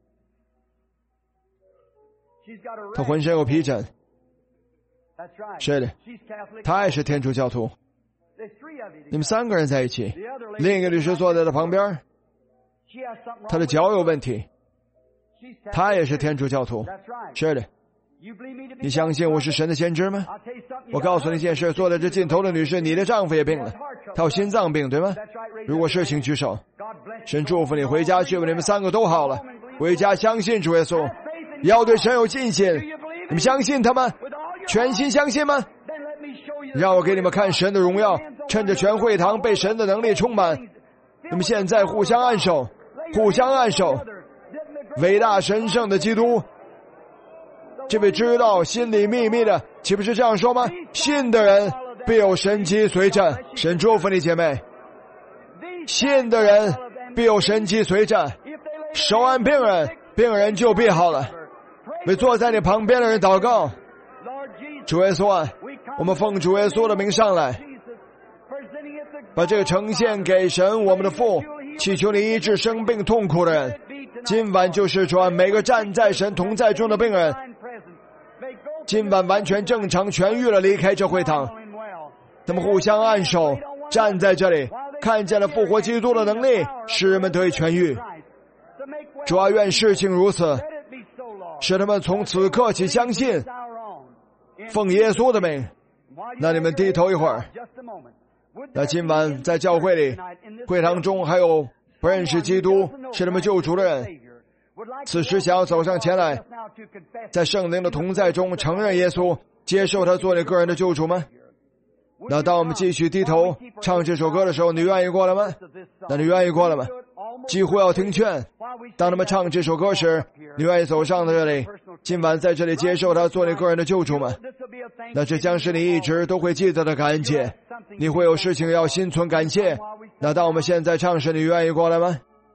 他浑身有皮疹。是的，他也是天主教徒。你们三个人在一起，另一个律师坐在他旁边，他的脚有问题，他也是天主教徒。是的，你相信我是神的先知吗？我告诉你一件事，坐在这尽头的女士，你的丈夫也病了，他有心脏病，对吗？如果是，请举手。神祝福你，回家去吧，你们三个都好了。回家相信主耶稣，要对神有信心。你们相信他吗？全心相信吗？让我给你们看神的荣耀，趁着全会堂被神的能力充满，你们现在互相按手，互相按手。伟大神圣的基督，这位知道心里秘密的，岂不是这样说吗？信的人必有神迹随着。神祝福你，姐妹，信的人必有神迹随着。手按病人，病人就必好了。为坐在你旁边的人祷告。主耶稣啊，我们奉主耶稣的名上来，把这个呈现给神我们的父，祈求你医治生病痛苦的人。今晚就是主啊，每个站在神同在中的病人，今晚完全正常痊愈了，离开这会堂。他们互相按手，站在这里，看见了复活基督的能力，使人们得以痊愈。主啊，愿事情如此，使他们从此刻起相信，奉耶稣的名。那你们低头一会儿。那今晚在教会里，会堂中还有不认识基督是他们救主的人，此时想要走上前来，在圣灵的同在中承认耶稣，接受他做你个人的救主吗？那当我们继续低头唱这首歌的时候，你愿意过来吗？那你愿意过来吗？几乎要听劝。当他们唱这首歌时，你愿意走上这里，今晚在这里接受他做你个人的救主吗？那这将是你一直都会记得的感恩节，你会有事情要心存感谢。那当我们现在唱时，你愿意过来吗？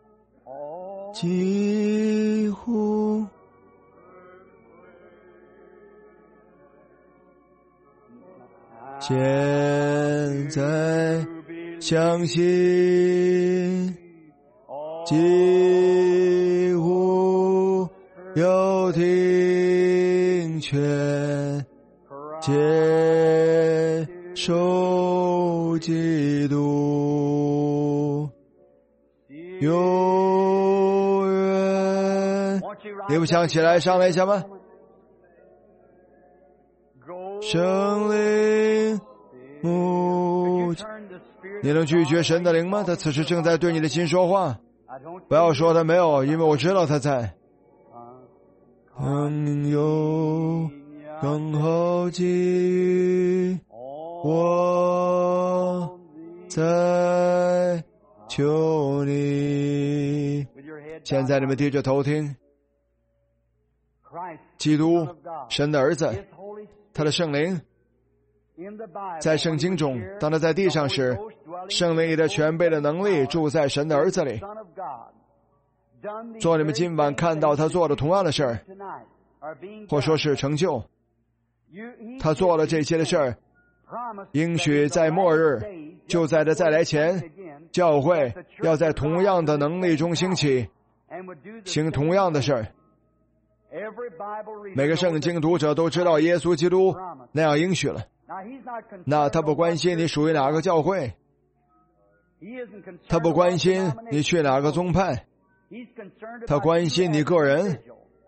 几乎现在相信，几乎有听劝，接受基督，有人，你不想起来上来一下吗？圣灵母亲，你能拒绝神的灵吗？他此时正在对你的心说话。不要说他没有，因为我知道他在。更有更好机遇，我在求你。现在你们低着头听。基督，神的儿子，他的圣灵，在圣经中，当他在地上时，圣灵里的全备的能力住在神的儿子里，做你们今晚看到他做的同样的事儿，或说是成就。他做了这些的事儿，应许在末日，就在他再来前，教会要在同样的能力中兴起，行同样的事儿。每个圣经读者都知道耶稣基督那样应许了。那他不关心你属于哪个教会，他不关心你去哪个宗派，他关心你个人，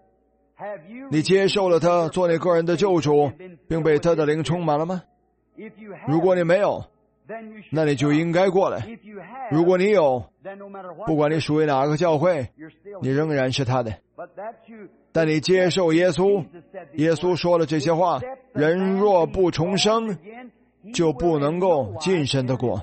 你接受了他做你个人的救主，并被他的灵充满了吗？如果你没有，那你就应该过来。如果你有，不管你属于哪个教会，你仍然是他的。但你接受耶稣，耶稣说了这些话，人若不重生，就不能够进神的国。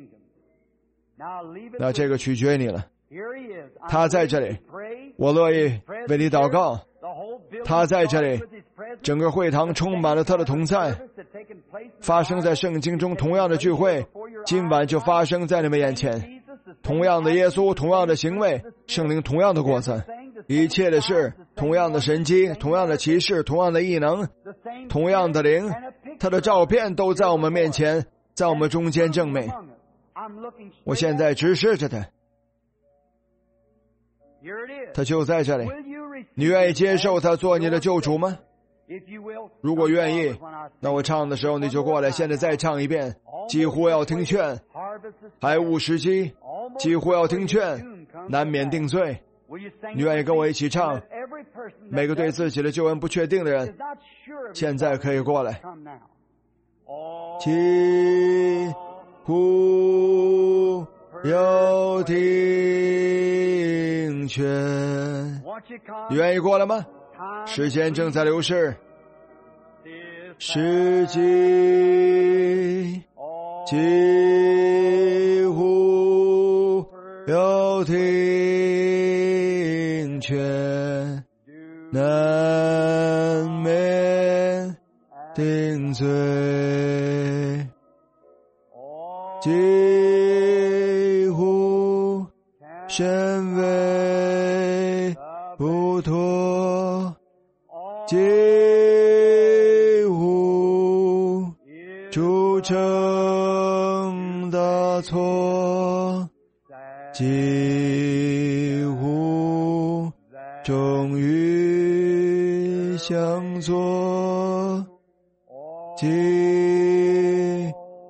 那这个取决于你了。他在这里，我乐意为你祷告。他在这里，整个会堂充满了他的同在。发生在圣经中同样的聚会，今晚就发生在你们眼前。同样的耶稣，同样的行为，圣灵同样的果子，一切的事，同样的神迹，同样的奇事，同样的异能，同样的灵，他的照片都在我们面前，在我们中间证明。我现在直视着他，他就在这里。你愿意接受他做你的救主吗？如果愿意，那我唱的时候你就过来。现在再唱一遍，几乎要听劝，还无时机，几乎要听劝，难免定罪。你愿意跟我一起唱？每个对自己的救恩不确定的人，现在可以过来。几乎要听劝，你愿意过来吗？时间正在流逝，时机几乎要听劝，难免定罪，几乎身为不妥，几乎铸成大错，几乎终于相错，几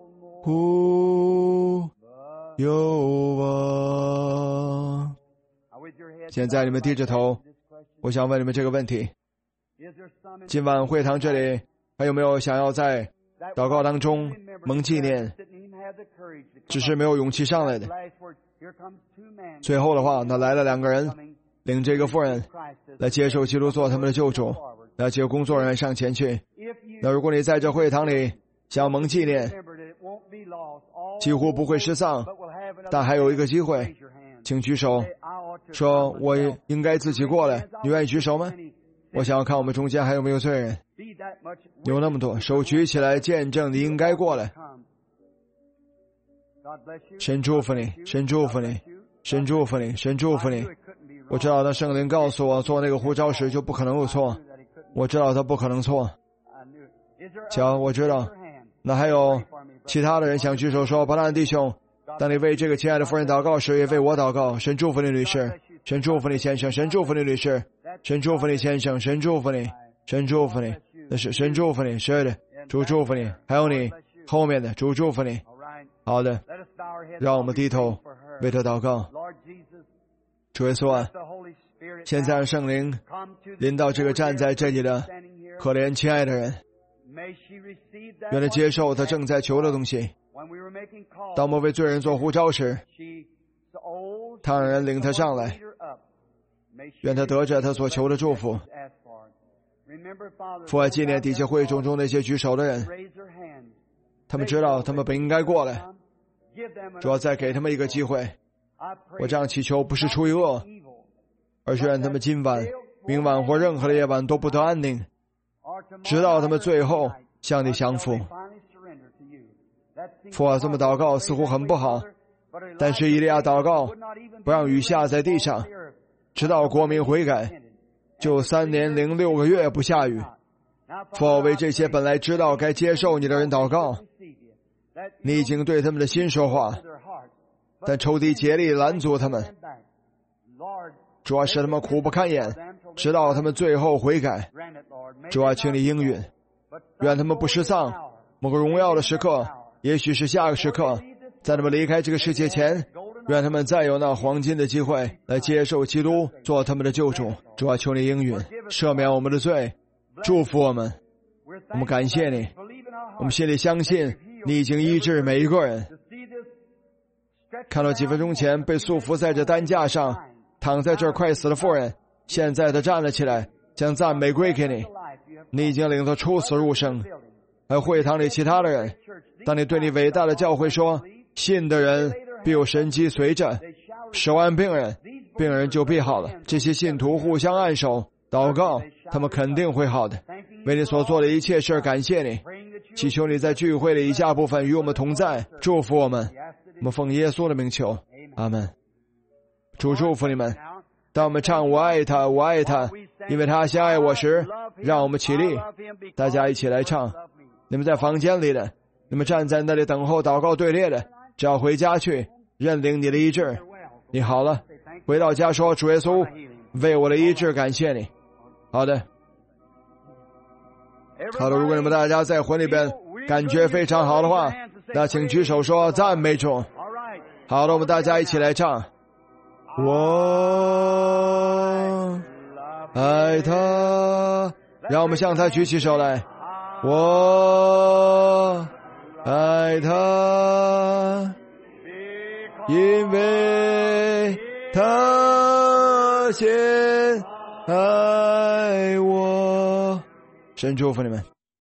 乎有望。现在你们低着头，我想问你们这个问题：今晚会堂这里还有没有想要在祷告当中蒙纪念，只是没有勇气上来的？最后的话，那来了两个人，领这个妇人来接受基督做他们的救主。那几个工作人员上前去。那如果你在这会堂里想蒙纪念，几乎不会失丧，但还有一个机会，请举手，说我应该自己过来。你愿意举手吗？我想要看我们中间还有没有罪人。有那么多，手举起来见证你应该过来。神祝福你，神祝福你，神祝福你，神祝福你。我知道他圣灵告诉我做那个呼召时就不可能有错，我知道他不可能错。瞧，我知道。那还有其他的人想举手说，巴兰弟兄，当你为这个亲爱的夫人祷告时，也为我祷告。神祝福你女士，神祝福你先生，神祝福你女士，神祝福你先生，神祝福你，神祝福你，那是神祝福你，是的，主祝福你。还有你后面的，主祝福你。好的，让我们低头为他祷告。主耶稣啊，现在让圣灵临到这个站在这里的可怜亲爱的人，愿他接受他正在求的东西。当我们为罪人做呼召时，他让人领他上来，愿他得着他所求的祝福。父爱纪念底下会众中那些举手的人，他们知道他们不应该过来，主要再给他们一个机会。我这样祈求不是出于恶，而是愿他们今晚、明晚或任何的夜晚都不得安宁，直到他们最后向你降服。父啊，这么祷告似乎很不好，但是以利亚祷告不让雨下在地上，直到国民悔改，就三年零六个月不下雨。父啊，为这些本来知道该接受你的人祷告，你已经对他们的心说话，但仇敌竭力拦阻他们，主要使他们苦不堪言，直到他们最后悔改。主要请你应允，愿他们不失丧。某个荣耀的时刻，也许是下个时刻，在他们离开这个世界前， 愿他们再有那黄金的机会来接受基督做他们的救主。主啊，求你应允，赦免我们的罪，祝福我们。我们感谢你，我们心里相信你已经医治每一个人。看到几分钟前被束缚在这担架上躺在这儿快死的妇人，现在他站了起来，将赞美归给你。你已经领他出死入生。还有会堂里其他的人，当你对你伟大的教会说，信的人必有神迹随着，手按病人，病人就必好了。这些信徒互相按手祷告，他们肯定会好的。为你所做的一切事感谢你，祈求你在聚会的以下部分与我们同在，祝福我们。我们奉耶稣的名求，阿们。主祝福你们。当我们唱我爱他我爱他，因为他先爱我时，让我们起立，大家一起来唱。你们在房间里的，你们站在那里等候祷告队列的，只要回家去认领你的医治。你好了，回到家说，主耶稣为我的医治感谢你。好的好的，如果你们大家在魂里边感觉非常好的话，那请举手说赞美主。好的，我们大家一起来唱。我爱他，让我们向他举起手来。我爱他，因为他先爱我。神祝福你们。